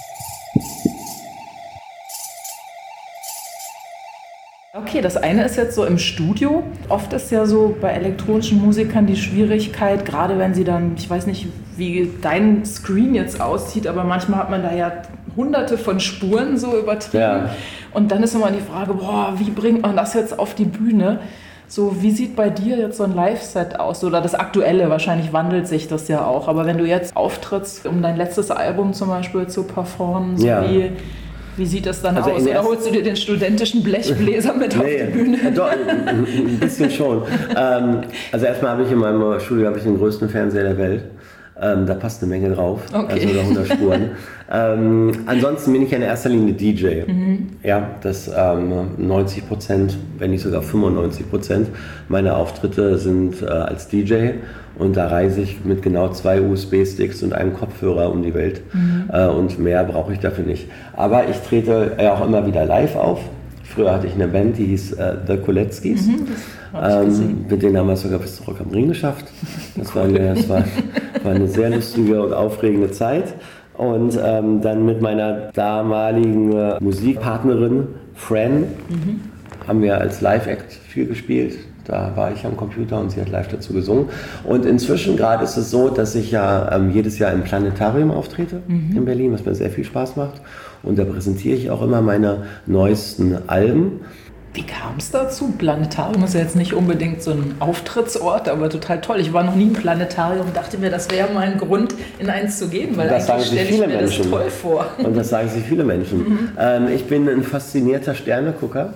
Okay, das eine ist jetzt so im Studio. Oft ist ja so bei elektronischen Musikern die Schwierigkeit, gerade wenn sie dann, ich weiß nicht, wie dein Screen jetzt aussieht, aber manchmal hat man da ja hunderte von Spuren so übertrieben. Ja. Und dann ist immer die Frage, wie bringt man das jetzt auf die Bühne? So, wie sieht bei dir jetzt so ein Live-Set aus? Oder das Aktuelle, wahrscheinlich wandelt sich das ja auch. Aber wenn du jetzt auftrittst, um dein letztes Album zum Beispiel zu performen, so wie sieht das dann aus? Oder holst du dir den studentischen Blechbläser mit auf die Bühne? Doch, ein bisschen schon. Also erstmal habe ich in meinem Studio den größten Fernseher der Welt. Da passt eine Menge drauf, also über 100 Spuren. Ansonsten bin ich in erster Linie DJ. Ja, das 90%, wenn nicht sogar 95% meiner Auftritte sind als DJ und da reise ich mit genau 2 USB-Sticks und einem Kopfhörer um die Welt und mehr brauche ich dafür nicht. Aber ich trete auch immer wieder live auf. Früher hatte ich eine Band, die hieß The Koletskis. Mit denen haben wir es sogar bis zu Rock am Ring geschafft. Das war eine sehr lustige und aufregende Zeit. Und dann mit meiner damaligen Musikpartnerin Fran haben wir als Live-Act viel gespielt. Da war ich am Computer und sie hat live dazu gesungen. Und inzwischen gerade ist es so, dass ich ja jedes Jahr im Planetarium auftrete in Berlin, was mir sehr viel Spaß macht. Und da präsentiere ich auch immer meine neuesten Alben. Wie kam es dazu? Planetarium ist ja jetzt nicht unbedingt so ein Auftrittsort, aber total toll. Ich war noch nie im Planetarium und dachte mir, das wäre mal ein Grund, in eins zu gehen, weil das eigentlich stelle ich mir das toll vor. Und das sagen sich viele Menschen. Ich bin ein faszinierter Sternegucker.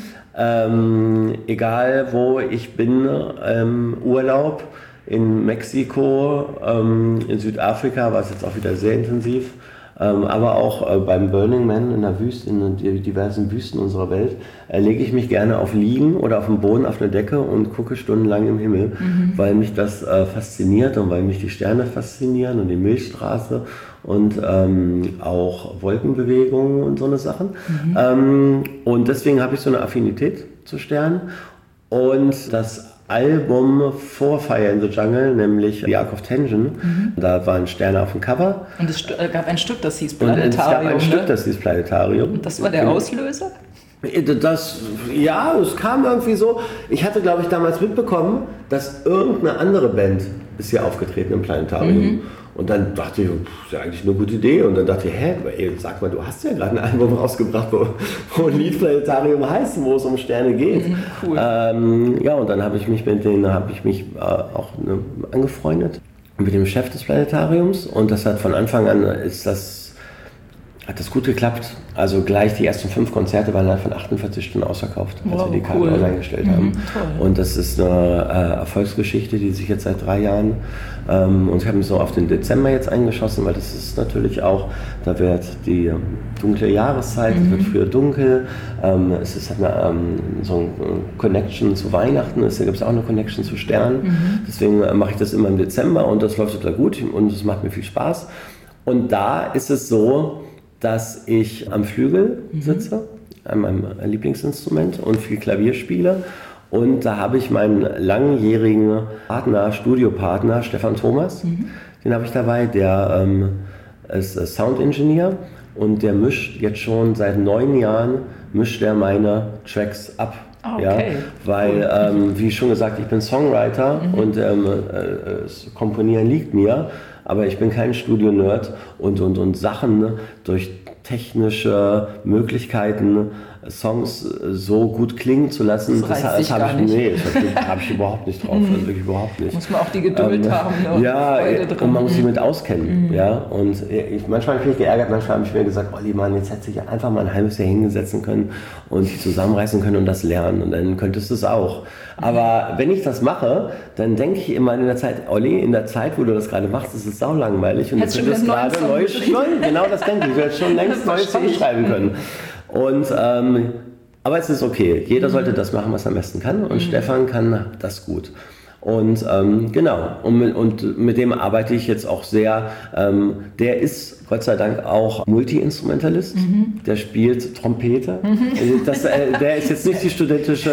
Egal wo ich bin, Urlaub in Mexiko, in Südafrika war es jetzt auch wieder sehr intensiv. Aber auch beim Burning Man in der Wüste, in den diversen Wüsten unserer Welt, lege ich mich gerne auf Liegen oder auf dem Boden auf eine Decke und gucke stundenlang im Himmel, weil mich das fasziniert und weil mich die Sterne faszinieren und die Milchstraße und auch Wolkenbewegungen und so eine Sachen. Und deswegen habe ich so eine Affinität zu Sternen. Und das Album vor Fire in the Jungle, nämlich The Arc of Tension. Da waren Sterne auf dem Cover. Und es gab ein Stück, das hieß Planetarium. Stück, das hieß Planetarium. Und das war der Auslöser? Es kam irgendwie so. Ich hatte, glaube ich, damals mitbekommen, dass irgendeine andere Band ist hier aufgetreten im Planetarium. Und dann dachte ich, das ist ja eigentlich eine gute Idee. Und dann dachte ich, sag mal, du hast ja gerade ein Album rausgebracht, wo ein Lied Planetarium heißt, wo es um Sterne geht. Cool. Und dann habe ich mich mit denen auch angefreundet, mit dem Chef des Planetariums. Und das hat von Anfang an hat das gut geklappt. Also gleich die ersten 5 Konzerte waren innerhalb von 48 Stunden ausverkauft, als wir die Karten online gestellt haben. Toll. Und das ist eine Erfolgsgeschichte, die sich jetzt seit 3 Jahren und ich habe mich so auf den Dezember jetzt eingeschossen, weil das ist natürlich auch, da wird die dunkle Jahreszeit, es wird früher dunkel, es hat so eine Connection zu Weihnachten, da gibt es auch eine Connection zu Sternen. Deswegen mache ich das immer im Dezember und das läuft total gut und es macht mir viel Spaß. Und da ist es so, dass ich am Flügel sitze, an meinem Lieblingsinstrument und viel Klavier spiele. Und da habe ich meinen langjährigen Studiopartner Stefan Thomas, den habe ich dabei, der ist Sound-Engineer und der mischt jetzt schon seit 9 Jahren, meine Tracks ab. Okay. Ja, weil, wie schon gesagt, ich bin Songwriter und Komponieren liegt mir. Aber ich bin kein Studio-Nerd und Sachen durch technische Möglichkeiten, Songs so gut klingen zu lassen, das habe ich überhaupt nicht drauf, also wirklich überhaupt nicht. Muss man auch die Geduld haben. Und man muss sich mit auskennen. Ja? Und manchmal bin ich geärgert, manchmal habe ich mir gesagt, Olli, Mann, jetzt hätte ich einfach mal ein halbes Jahr hingesetzen können und sich zusammenreißen können und das lernen und dann könntest du es auch. Aber wenn ich das mache, dann denke ich immer in der Zeit, Olli, in der Zeit, wo du das gerade machst, ist es saulangweilig und du könntest gerade neu schreiben. Genau das denke ich. Du hättest schon längst neue Songs schreiben können. Und, aber es ist okay. Jeder sollte das machen, was er am besten kann. Und Stefan kann das gut. Und genau, und mit dem arbeite ich jetzt auch sehr. Der ist Gott sei Dank auch Multi-Instrumentalist. Der spielt Trompete. Der ist jetzt nicht der studentische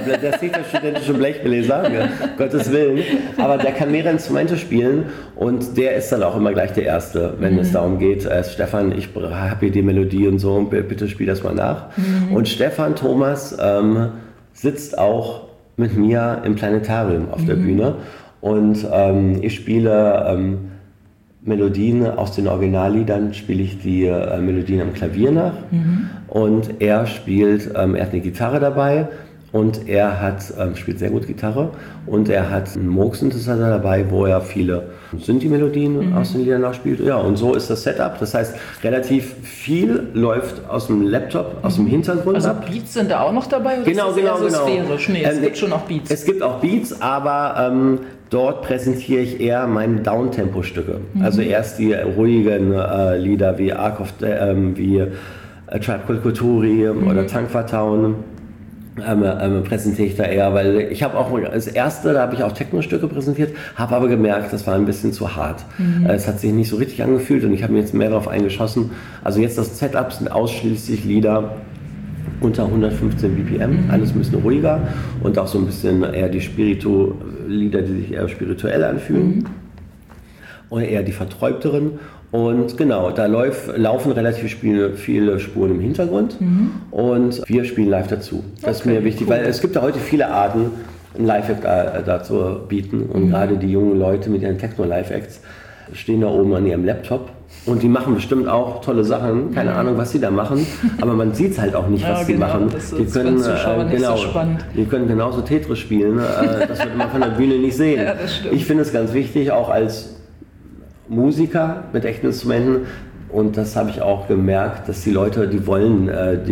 Blechbläser, Gottes Willen. Aber der kann mehrere Instrumente spielen und der ist dann auch immer gleich der Erste, wenn es darum geht, Stefan, ich habe hier die Melodie und so, bitte spiel das mal nach. Und Stefan Thomas sitzt auch mit mir im Planetarium auf der Bühne und ich spiele Melodien aus den Originalliedern, spiele ich die Melodien am Klavier nach und er spielt, er hat eine Gitarre dabei und er spielt sehr gut Gitarre und er hat einen Moog-Synthesizer dabei, wo er viele Synthi-Melodien aus den Liedern nachspielt. Ja, und so ist das Setup. Das heißt, relativ viel läuft aus dem Laptop, aus dem Hintergrund ab. Also Beats sind da auch noch dabei? Oder genau. Sphärisch? Nee, es gibt schon auch Beats. Es gibt auch Beats, aber dort präsentiere ich eher meine Downtempo-Stücke. Also erst die ruhigen Lieder wie Ark of wie Tribe Called Kulturi oder Tangfa Town. Präsentiere ich da eher, weil ich habe auch als erste, da habe ich auch Techno-Stücke präsentiert, habe aber gemerkt, das war ein bisschen zu hart. Es hat sich nicht so richtig angefühlt und ich habe mir jetzt mehr darauf eingeschossen. Also jetzt das Setup sind ausschließlich Lieder unter 115 BPM, alles ein bisschen ruhiger und auch so ein bisschen eher die Lieder, die sich eher spirituell anfühlen und eher die verträubteren. Und genau, da laufen relativ viele Spuren im Hintergrund und wir spielen live dazu. Das ist mir wichtig, weil es gibt ja heute viele Arten, ein Live-Act dazu bieten und gerade die jungen Leute mit ihren Techno-Live-Acts stehen da oben an ihrem Laptop und die machen bestimmt auch tolle Sachen, keine Ahnung, was sie da machen, aber man sieht halt auch nicht, was sie machen. Die können, die können genauso Tetris spielen, das wird man von der Bühne nicht sehen. Ja, ich finde es ganz wichtig, auch als Musiker mit echten Instrumenten und das habe ich auch gemerkt, dass die Leute, die wollen,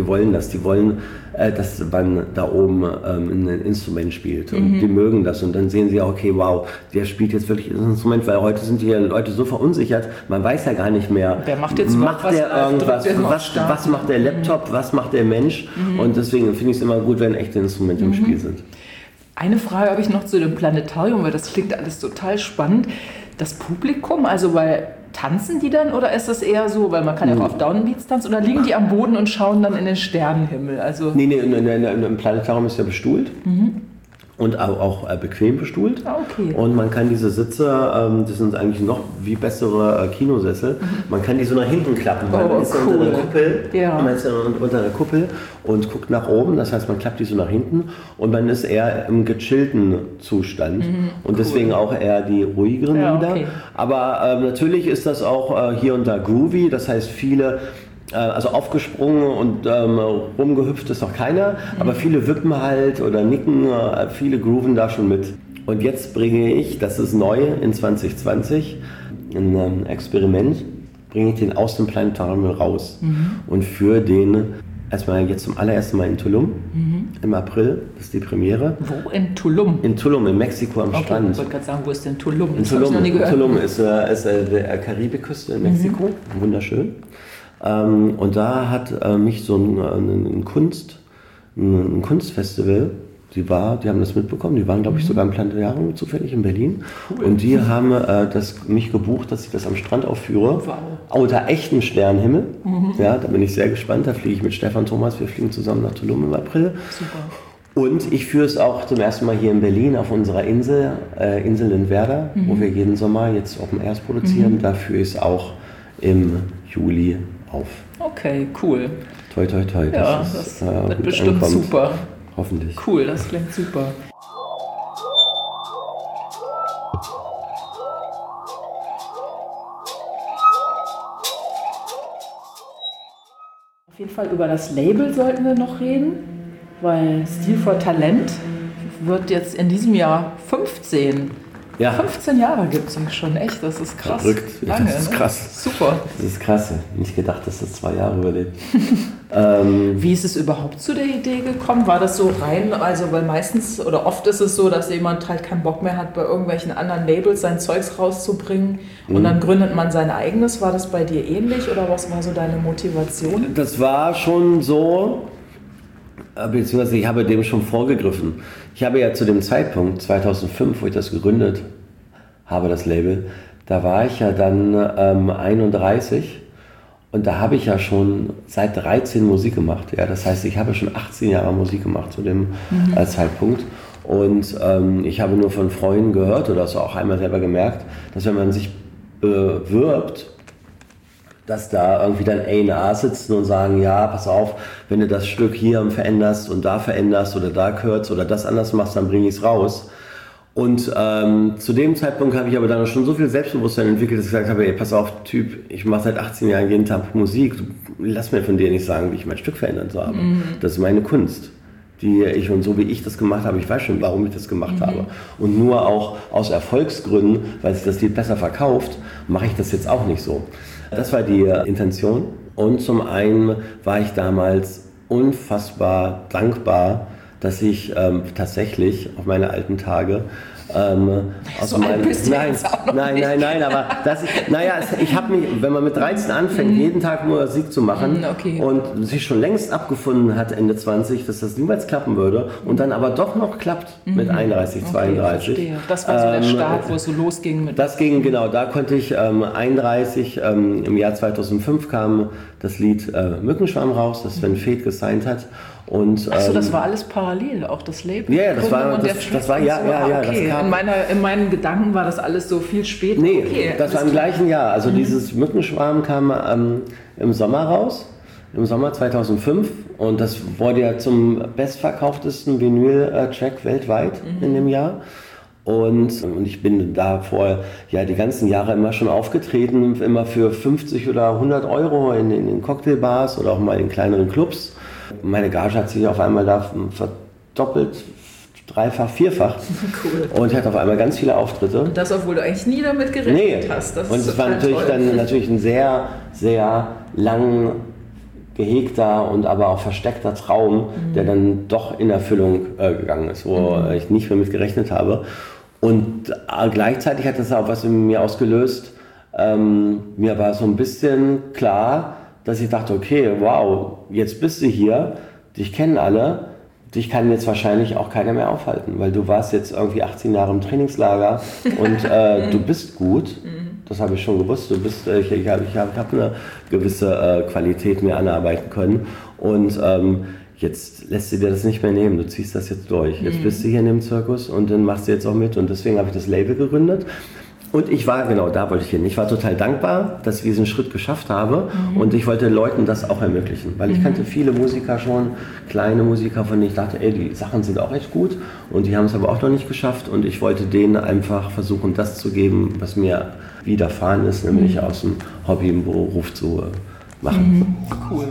dass man da oben ein Instrument spielt und die mögen das und dann sehen sie, okay, wow, der spielt jetzt wirklich ein Instrument, weil heute sind die Leute so verunsichert, man weiß ja gar nicht mehr, der macht jetzt was macht der Laptop, was macht der Mensch und deswegen finde ich es immer gut, wenn echte Instrumente im Spiel sind. Eine Frage habe ich noch zu dem Planetarium, weil das klingt alles total spannend. Das Publikum, also weil tanzen die dann oder ist das eher so, weil man kann ja auch auf Downbeats tanzen oder liegen die am Boden und schauen dann in den Sternenhimmel? Also nee, im Planetarium ist ja bestuhlt und auch bequem bestuhlt. Ah, okay. Und man kann diese Sitze, das sind eigentlich noch wie bessere Kinosessel, man kann die so nach hinten klappen, weil man ist cool. unter der Kuppel, Ja. man ist unter der Kuppel und guckt nach oben, das heißt man klappt die so nach hinten und man ist eher im gechillten Zustand und deswegen auch eher die ruhigeren Lieder. Okay. Aber natürlich ist das auch hier und da groovy, das heißt viele also aufgesprungen und rumgehüpft ist noch keiner, aber viele wippen halt oder nicken, viele grooven da schon mit. Und jetzt bringe ich, das ist neu in 2020, ein Experiment, bringe ich den aus dem Planetarium raus und führe den erstmal jetzt zum allerersten Mal in Tulum im April, das ist die Premiere. Wo? In Tulum? In Tulum, in Mexiko am Strand. Ich wollte gerade sagen, wo ist denn Tulum? Das habe ich noch nie gehört. Tulum ist der Karibikküste in Mexiko, wunderschön. Und da hat mich so ein Kunstfestival, die haben das mitbekommen, die waren glaube ich sogar im Planetarium zufällig in Berlin. Cool. Und die haben mich gebucht, dass ich das am Strand aufführe, unter echtem Sternenhimmel. Ja, da bin ich sehr gespannt, da fliege ich mit Stefan Thomas, wir fliegen zusammen nach Tulum im April. Super. Und ich führe es auch zum ersten Mal hier in Berlin auf unserer Insel in Werder, wo wir jeden Sommer jetzt Open Airs produzieren. Da führe ich es auch im Juli auf. Okay, cool. Toi, toi, toi. Ja, das wird bestimmt ankommt. Super. Hoffentlich. Cool, das klingt super. Auf jeden Fall über das Label sollten wir noch reden, weil Stil for Talent wird jetzt in diesem Jahr 15. Ja. 15 Jahre gibt es mich schon, echt, das ist krass. Verrückt, lange, das ist krass. Super. Das ist krass, nicht gedacht, dass das 2 Jahre überlebt. Wie ist es überhaupt zu der Idee gekommen? War das so rein, also weil meistens oder oft ist es so, dass jemand halt keinen Bock mehr hat, bei irgendwelchen anderen Labels sein Zeugs rauszubringen und dann gründet man sein eigenes. War das bei dir ähnlich oder was war so deine Motivation? Das war schon so, beziehungsweise ich habe dem schon vorgegriffen. Ich habe ja zu dem Zeitpunkt, 2005, wo ich das gegründet habe, das Label, da war ich ja dann 31 und da habe ich ja schon seit 13 Musik gemacht. Ja, das heißt, ich habe schon 18 Jahre Musik gemacht zu dem Zeitpunkt. Und ich habe nur von Freunden gehört oder so auch einmal selber gemerkt, dass wenn man sich bewirbt, dass da irgendwie dann A&R sitzen und sagen, ja, pass auf, wenn du das Stück hier veränderst und da veränderst oder da kürzt oder das anders machst, dann bring ich es raus. Und zu dem Zeitpunkt habe ich aber dann schon so viel Selbstbewusstsein entwickelt, dass ich gesagt habe, ey, pass auf, Typ, ich mache seit 18 Jahren jeden Tag Musik, lass mir von dir nicht sagen, wie ich mein Stück verändern soll. Das ist meine Kunst, die ich und so wie ich das gemacht habe, ich weiß schon, warum ich das gemacht habe. Und nur auch aus Erfolgsgründen, weil sich das Lied besser verkauft, mache ich das jetzt auch nicht so. Das war die Intention und zum einen war ich damals unfassbar dankbar, dass ich tatsächlich auf meine alten Tage so alt bist du jetzt auch noch nicht. Nein, aber ich habe mich, wenn man mit 13 anfängt, jeden Tag Musik zu machen und sich schon längst abgefunden hat, Ende 20, dass das niemals klappen würde und dann aber doch noch klappt mit 31, 32. Verstehe. Das war so der Start, wo es so losging mit. Das ging, genau, da konnte ich 31, im Jahr 2005 kam das Lied Mückenschwarm raus, das Sven Feth gesigned hat. Und, achso, das war alles parallel, auch das Label? Ja, das war, okay. das kam. In meinen Gedanken war das alles so viel später. Nee, das war im gleichen Jahr. Also dieses Mückenschwarm kam im Sommer raus, im Sommer 2005. Und das wurde ja zum bestverkauftesten Vinyl-Track weltweit in dem Jahr. Und ich bin davor ja die ganzen Jahre immer schon aufgetreten, immer für 50 oder 100 Euro in den Cocktailbars oder auch mal in kleineren Clubs. Meine Gage hat sich auf einmal da verdoppelt, dreifach, vierfach. Cool. Und ich hatte auf einmal ganz viele Auftritte. Und das, obwohl du eigentlich nie damit gerechnet hast. Das und es war natürlich ein sehr, sehr lang gehegter und aber auch versteckter Traum, der dann doch in Erfüllung gegangen ist, wo ich nicht mehr mit gerechnet habe. Und gleichzeitig hat das auch was in mir ausgelöst. Mir war so ein bisschen klar, dass ich dachte, okay, wow, jetzt bist du hier, dich kennen alle, dich kann jetzt wahrscheinlich auch keiner mehr aufhalten, weil du warst jetzt irgendwie 18 Jahre im Trainingslager und du bist gut, das habe ich schon gewusst, ich habe eine gewisse Qualität mir anarbeiten können und jetzt lässt du dir das nicht mehr nehmen, du ziehst das jetzt durch. Jetzt bist du hier in dem Zirkus und dann machst du jetzt auch mit. Und deswegen habe ich das Label gegründet. Und ich war, genau, da wollte ich hin. Ich war total dankbar, dass ich diesen Schritt geschafft habe. Und ich wollte Leuten das auch ermöglichen. Weil ich kannte viele Musiker schon, kleine Musiker, von denen ich dachte, ey, die Sachen sind auch echt gut. Und die haben es aber auch noch nicht geschafft. Und ich wollte denen einfach versuchen, das zu geben, was mir widerfahren ist, nämlich aus dem Hobby einen Beruf zu machen. Cool.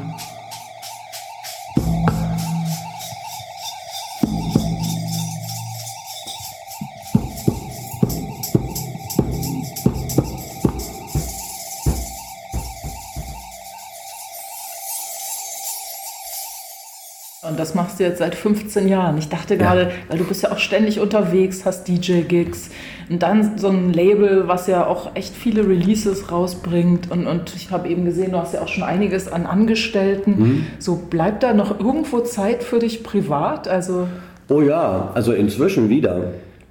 Und das machst du jetzt seit 15 Jahren. Ich dachte gerade, weil du bist ja auch ständig unterwegs, hast DJ-Gigs und dann so ein Label, was ja auch echt viele Releases rausbringt. Und ich habe eben gesehen, du hast ja auch schon einiges an Angestellten. So, bleibt da noch irgendwo Zeit für dich privat? Also Oh ja, also inzwischen wieder.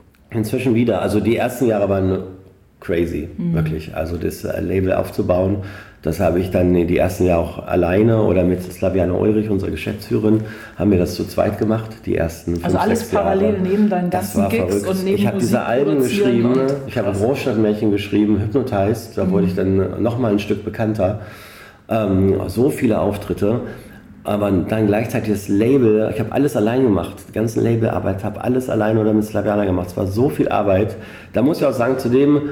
Also die ersten Jahre waren crazy, wirklich. Also das Label aufzubauen, das habe ich dann die ersten Jahre auch alleine oder mit Slaviana Ulrich, unserer Geschäftsführerin, haben wir das zu zweit gemacht, die ersten 5, also alles 6 Jahre. Parallel neben deinen ganzen Gigs verrückt. und neben Ich habe diese Alben geschrieben, ich habe Großstadtmärchen geschrieben, Hypnotized, da wurde ich dann nochmal ein Stück bekannter. So viele Auftritte. Aber dann gleichzeitig das Label, ich habe alles allein gemacht, die ganze Labelarbeit, habe alles allein oder mit Slaviana gemacht. Es war so viel Arbeit. Da muss ich auch sagen, zudem,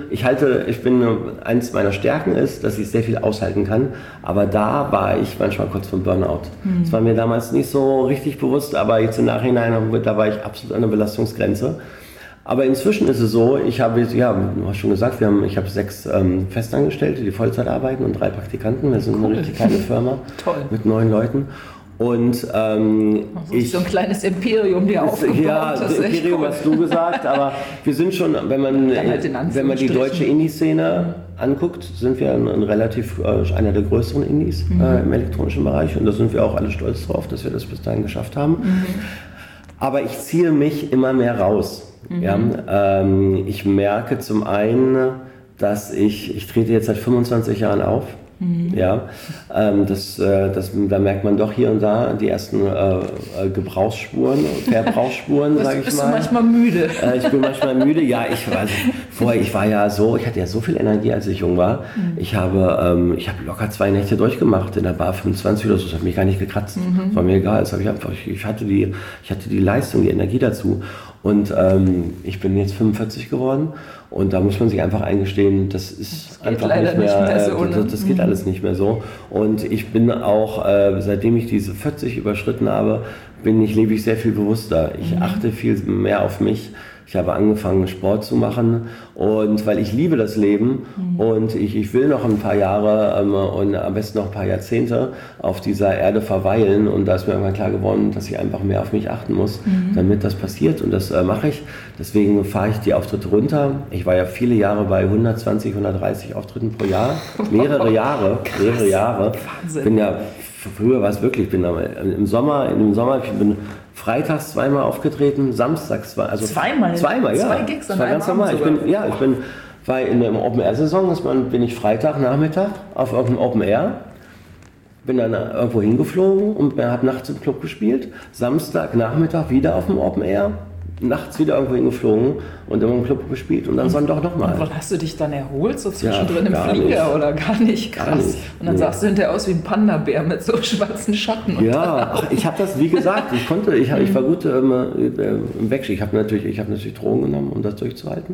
eins meiner Stärken ist, dass ich sehr viel aushalten kann. Aber da war ich manchmal kurz vom Burnout. Das war mir damals nicht so richtig bewusst, aber jetzt im Nachhinein, da war ich absolut an der Belastungsgrenze. Aber inzwischen ist es so, ich habe, ja, du hast schon gesagt, ich habe 6 Festangestellte, die Vollzeit arbeiten und 3 Praktikanten. Wir sind eine richtig kleine Firma mit 9 Leuten. Und so ein kleines Imperium dir aufgebaut. Ja, das Imperium hast du gesagt, aber wir sind schon, wenn man die deutsche Indie-Szene anguckt, sind wir einer der größeren Indies im elektronischen Bereich. Und da sind wir auch alle stolz drauf, dass wir das bis dahin geschafft haben. Aber ich ziehe mich immer mehr raus. Ja, ich merke zum einen, dass ich trete jetzt seit 25 Jahren auf. Ja, da merkt man doch hier und da die ersten Verbrauchsspuren, sage ich mal. Bist du manchmal müde? Ich bin manchmal müde, ja. Ich hatte ja so viel Energie, als ich jung war. Ich habe locker 2 Nächte durchgemacht in der Bar 25 oder so, das hat mich gar nicht gekratzt. Das war mir egal, ich hatte die Leistung, die Energie dazu. Und ich bin jetzt 45 geworden und da muss man sich einfach eingestehen, das ist einfach nicht mehr so. Das geht alles nicht mehr so. Und ich bin auch, seitdem ich diese 40 überschritten habe, lebe ich sehr viel bewusster. Ich achte viel mehr auf mich. Ich habe angefangen, Sport zu machen und weil ich liebe das Leben und ich will noch ein paar Jahre und am besten noch ein paar Jahrzehnte auf dieser Erde verweilen und da ist mir irgendwann klar geworden, dass ich einfach mehr auf mich achten muss, damit das passiert und das mache ich. Deswegen fahre ich die Auftritte runter. Ich war ja viele Jahre bei 120, 130 Auftritten pro Jahr, mehrere Jahre. Wahnsinn. Früher war es wirklich, ich bin im Sommer, ich bin freitags 2-mal aufgetreten, samstags zweimal, ja. 2 Gigs an einem Abend sogar. In der Open-Air-Saison bin ich Freitagnachmittag auf irgendeinem Open-Air, bin dann irgendwo hingeflogen und habe nachts im Club gespielt, Samstagnachmittag wieder auf dem Open-Air, nachts wieder irgendwo hingeflogen und im Club gespielt und dann Sonntag nochmal. Und hast du dich dann erholt, so zwischendrin im Flieger nicht. Oder gar nicht? Krass. Gar nicht. Und dann sahst du hinterher aus wie ein Panda-Bär mit so schwarzen Schatten. Ja, ich habe das, wie gesagt, ich war gut im Wechsel. Ich habe natürlich Drogen genommen, um das durchzuhalten.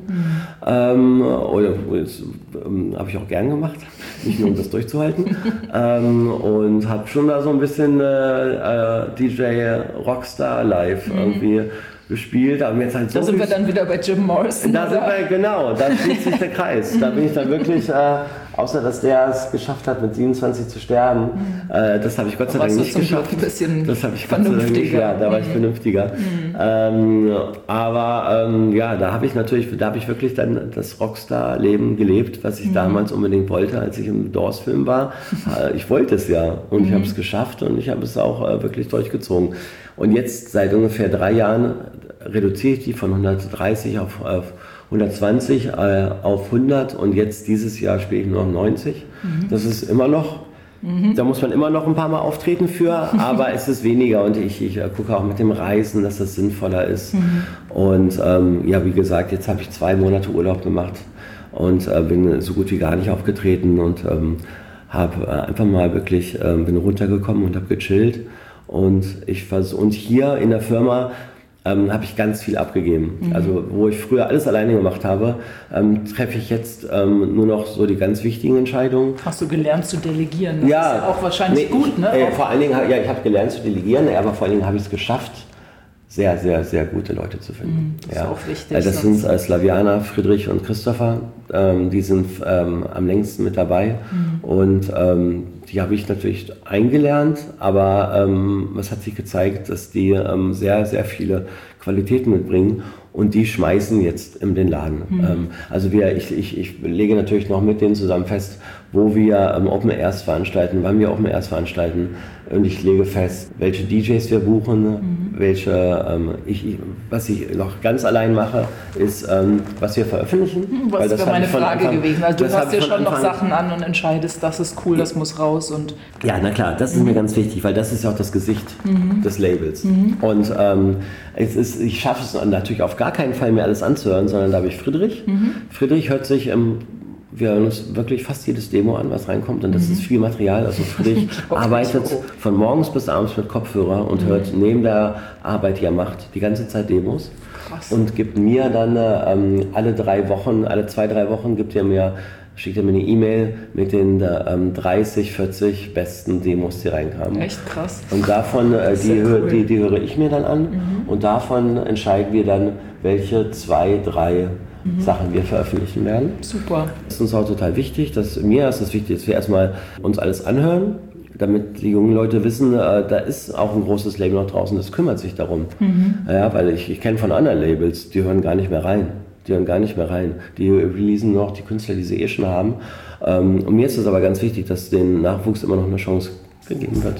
Habe ich auch gern gemacht, nicht nur um das durchzuhalten. Und habe schon da so ein bisschen DJ Rockstar live irgendwie gespielt, aber jetzt halt so. Da sind wir dann wieder bei Jim Morrison. Da schließt sich der Kreis. Da bin ich dann wirklich, außer dass der es geschafft hat, mit 27 zu sterben, das habe ich Gott sei Dank nicht geschafft. Ein bisschen das habe ich Gott sei Dank nicht, ja, da war ich vernünftiger. Da habe ich wirklich dann das Rockstar-Leben gelebt, was ich damals unbedingt wollte, als ich im Doors-Film war. Ich wollte es ja und ich habe es geschafft und ich habe es auch wirklich durchgezogen. Und jetzt seit ungefähr 3 Jahren reduziere ich die von 130 auf 120 auf 100 und jetzt dieses Jahr spiele ich nur noch 90. Das ist immer noch Da muss man immer noch ein paar Mal auftreten für, aber es ist weniger und ich gucke auch mit dem Reisen, dass das sinnvoller ist. Und wie gesagt, jetzt habe ich 2 Monate Urlaub gemacht und bin so gut wie gar nicht aufgetreten und habe einfach mal wirklich, bin runtergekommen und habe gechillt. Und hier in der Firma habe ich ganz viel abgegeben. Also wo ich früher alles alleine gemacht habe, treffe ich jetzt nur noch so die ganz wichtigen Entscheidungen. Hast du gelernt zu delegieren? Das ist ja auch wahrscheinlich gut, ne? Vor allen Dingen, ich habe gelernt zu delegieren, aber vor allen Dingen habe ich es geschafft, sehr, sehr, sehr gute Leute zu finden. Das ist auch wichtig. Das sind Slaviana, Friedrich und Christopher. Die sind am längsten mit dabei. Und die habe ich natürlich eingelernt, aber es hat sich gezeigt, dass die sehr, sehr viele Qualitäten mitbringen. Und die schmeißen jetzt in den Laden. Also ich lege natürlich noch mit denen zusammen fest, wo wir Open Airs veranstalten, wann wir Open Airs veranstalten. Und ich lege fest, welche DJs wir buchen, was ich noch ganz allein mache, ist, was wir veröffentlichen. Was wäre meine Frage gewesen? Also du hast ja schon noch Sachen an und entscheidest, das ist cool, das muss raus. Und ja, na klar, das ist mir ganz wichtig, weil das ist ja auch das Gesicht des Labels. Und ich schaffe es natürlich auf gar keinen Fall mehr alles anzuhören, sondern da habe ich Friedrich. Friedrich hört sich wir hören uns wirklich fast jedes Demo an, was reinkommt, und das ist viel Material. Also Friedrich arbeitet von morgens bis abends mit Kopfhörer und hört neben der Arbeit, die er macht, die ganze Zeit Demos. Krass. Und gibt mir dann alle 2, 3 Wochen schickt er mir eine E-Mail mit den 30, 40 besten Demos, die reinkamen. Echt krass. Und davon, die höre ich mir dann an und davon entscheiden wir dann, welche 2, 3 Sachen wir veröffentlichen werden. Super. Das ist uns auch total wichtig. Mir ist es wichtig, dass wir erstmal uns alles anhören, damit die jungen Leute wissen, da ist auch ein großes Label noch draußen, das kümmert sich darum. Ja, weil ich kenne von anderen Labels, die hören gar nicht mehr rein. Die releasen noch die Künstler, die sie schon haben. Und mir ist es aber ganz wichtig, dass dem Nachwuchs immer noch eine Chance gegeben wird.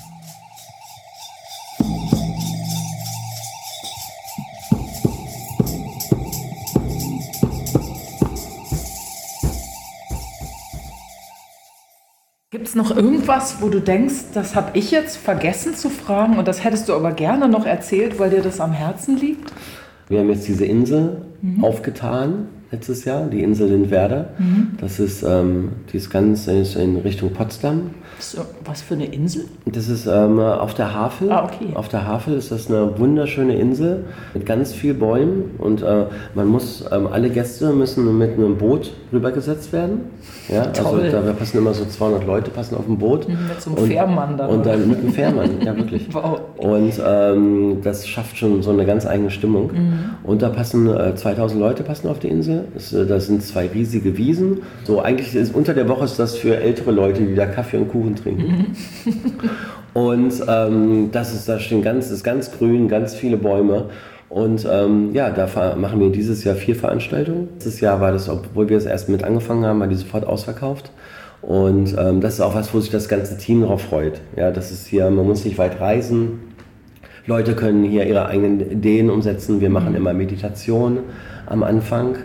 Gibt es noch irgendwas, wo du denkst, das habe ich jetzt vergessen zu fragen und das hättest du aber gerne noch erzählt, weil dir das am Herzen liegt? Wir haben jetzt diese Insel aufgetan letztes Jahr, die Insel Lindwerder. Das ist, die ist ganz in Richtung Potsdam. Was für eine Insel? Das ist auf der Havel. Okay. Auf der Havel ist das eine wunderschöne Insel mit ganz vielen Bäumen und alle Gäste müssen mit einem Boot rübergesetzt werden. Ja, Toll. Also da passen immer so 200 Leute passen auf dem Boot. Mit so einem Fährmann dann. Und dann mit einem Fährmann, ja wirklich. Wow. Und das schafft schon so eine ganz eigene Stimmung. Und da passen 2000 Leute passen auf die Insel. Das sind 2 riesige Wiesen. So eigentlich unter der Woche ist das für ältere Leute, die da Kaffee und Kuchen trinken. Und da ist ganz grün, ganz viele Bäume. Und da machen wir dieses Jahr 4 Veranstaltungen. Letztes Jahr war das, obwohl wir es erst mit angefangen haben, war die sofort ausverkauft. Und das ist auch was, wo sich das ganze Team darauf freut. Ja, das ist hier, man muss nicht weit reisen. Leute können hier ihre eigenen Ideen umsetzen. Wir machen immer Meditation am Anfang.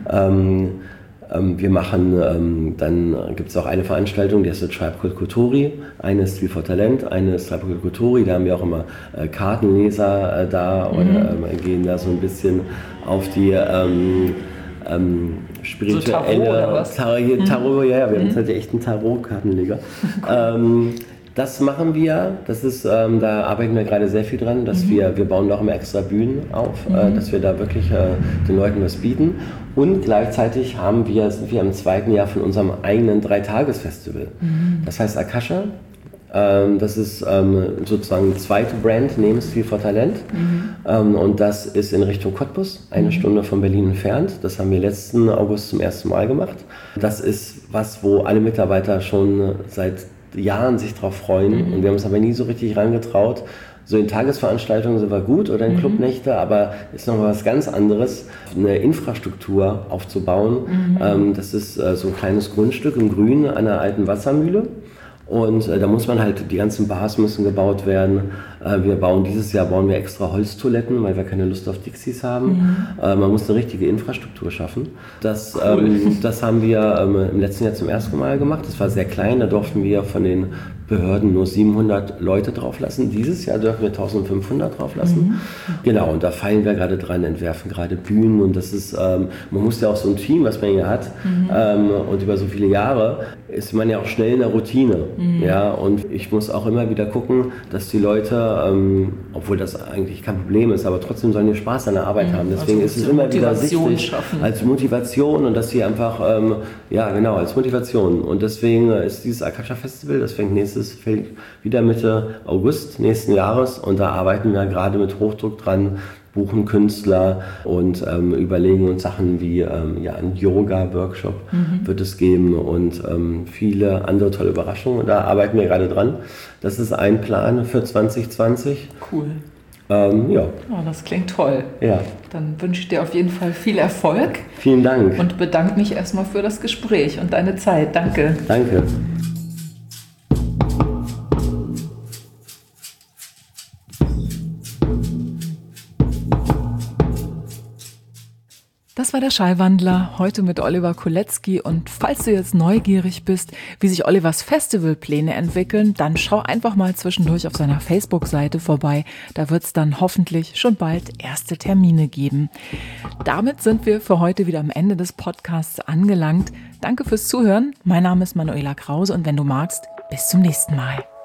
Wir machen, dann gibt es auch eine Veranstaltung, die heißt Tribe Called Kotori. Eine ist Stil for Talent, eine ist Tribe Called Kotori. Da haben wir auch immer Kartenleser da oder gehen da so ein bisschen auf die spirituelle Tarot, wir haben jetzt halt echt einen Tarot-Kartenleger. Das machen wir, das ist, da arbeiten wir gerade sehr viel dran, dass wir bauen noch immer extra Bühnen auf, dass wir da wirklich den Leuten was bieten. Und gleichzeitig sind wir im 2. Jahr von unserem eigenen 3-Tages-Festival. Das heißt Akasha. Das ist sozusagen die zweite Brand neben Stil for Talent. Und das ist in Richtung Cottbus, 1 Stunde von Berlin entfernt. Das haben wir letzten August zum ersten Mal gemacht. Das ist was, wo alle Mitarbeiter schon seit Jahren sich drauf freuen. Und wir haben uns aber nie so richtig rangetraut. So in Tagesveranstaltungen sind wir gut oder in Clubnächte, aber ist noch mal was ganz anderes, eine Infrastruktur aufzubauen. Das ist so ein kleines Grundstück im Grün an einer alten Wassermühle. Und da muss man halt, die ganzen Bars müssen gebaut werden, Dieses Jahr bauen wir extra Holztoiletten, weil wir keine Lust auf Dixies haben. Man muss eine richtige Infrastruktur schaffen. Das haben wir im letzten Jahr zum ersten Mal gemacht. Das war sehr klein, da durften wir von den Behörden nur 700 Leute drauf lassen. Dieses Jahr dürfen wir 1500 drauf lassen. Genau, und da feilen wir gerade dran, entwerfen gerade Bühnen und das ist, man muss ja auch so ein Team, was man hier hat und über so viele Jahre ist man ja auch schnell in der Routine. Ja, und ich muss auch immer wieder gucken, dass die Leute, obwohl das eigentlich kein Problem ist, aber trotzdem sollen die Spaß an der Arbeit haben. Deswegen ist es immer wieder wichtig als Motivation und dass sie einfach, als Motivation. Und deswegen ist dieses Akasha Festival, das fängt wieder Mitte August nächsten Jahres und da arbeiten wir gerade mit Hochdruck dran, buchen Künstler und überlegen uns Sachen wie einen Yoga-Workshop wird es geben und viele andere tolle Überraschungen. Da arbeiten wir gerade dran. Das ist ein Plan für 2020. Cool. Das klingt toll. Ja. Dann wünsche ich dir auf jeden Fall viel Erfolg. Vielen Dank. Und bedanke mich erstmal für das Gespräch und deine Zeit. Danke. Danke. Das war der Schallwandler, heute mit Oliver Kolecki. Und falls du jetzt neugierig bist, wie sich Olivers Festivalpläne entwickeln, dann schau einfach mal zwischendurch auf seiner Facebook-Seite vorbei. Da wird es dann hoffentlich schon bald erste Termine geben. Damit sind wir für heute wieder am Ende des Podcasts angelangt. Danke fürs Zuhören. Mein Name ist Manuela Krause und wenn du magst, bis zum nächsten Mal.